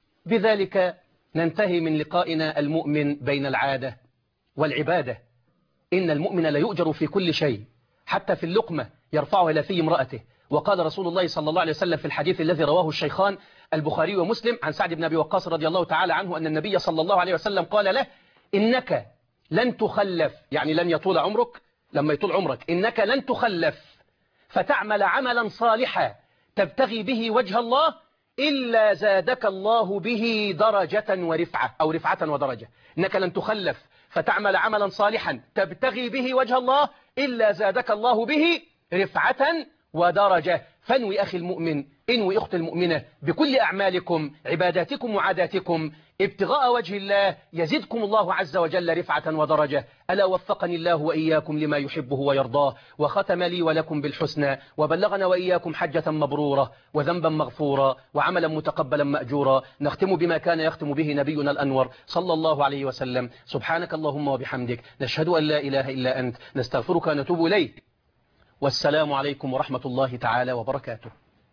بذلك ننتهي من لقائنا المؤمن بين العادة والعبادة. إن المؤمن لا يؤجر في كل شيء، حتى في اللقمة يرفعها إلى في امرأته. وقال رسول الله صلى الله عليه وسلم في الحديث الذي رواه الشيخان البخاري ومسلم عن سعد بن أبي وقاص رضي الله تعالى عنه أن النبي صلى الله عليه وسلم قال له إنك لن تخلف، يعني لن يطول عمرك، لما يطول عمرك إنك لن تخلف فتعمل عملا صالحا تبتغي به وجه الله إلا زادك الله به درجة ورفعة، أو رفعة ودرجة. إنك لن تخلف فتعمل عملا صالحا تبتغي به وجه الله إلا زادك الله به رفعة ودرجة. فانوي أخي المؤمن، انوي أخت المؤمنة بكل أعمالكم، عباداتكم وعاداتكم، ابتغاء وجه الله يزدكم الله عز وجل رفعة ودرجة. ألا وفقني الله وإياكم لما يحبه ويرضاه، وختم لي ولكم بالحسنى، وبلغنا وإياكم حجة مبرورة وذنبا مغفورا وعملا متقبلا مأجورا. نختم بما كان يختم به نبينا الأنور صلى الله عليه وسلم. سبحانك اللهم وبحمدك، نشهد أن لا إله إلا أنت، نستغفرك ونتوب إليك. والسلام عليكم ورحمة الله تعالى وبركاته.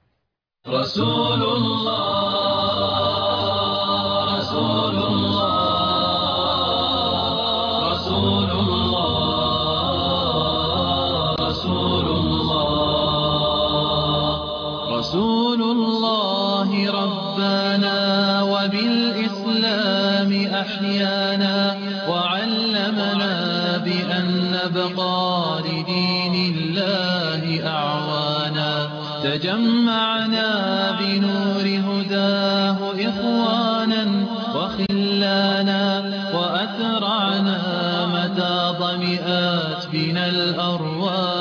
رسول الله رسول الله رسول الله رسول الله رسول الله ربنا وبالإسلام أحيانا، وعلمنا بأن نبقى لدين الله أعوانا. تجمعنا بنور هداه إخوانا وخلانا وأترعنا متى ضمئات بنا الأرواح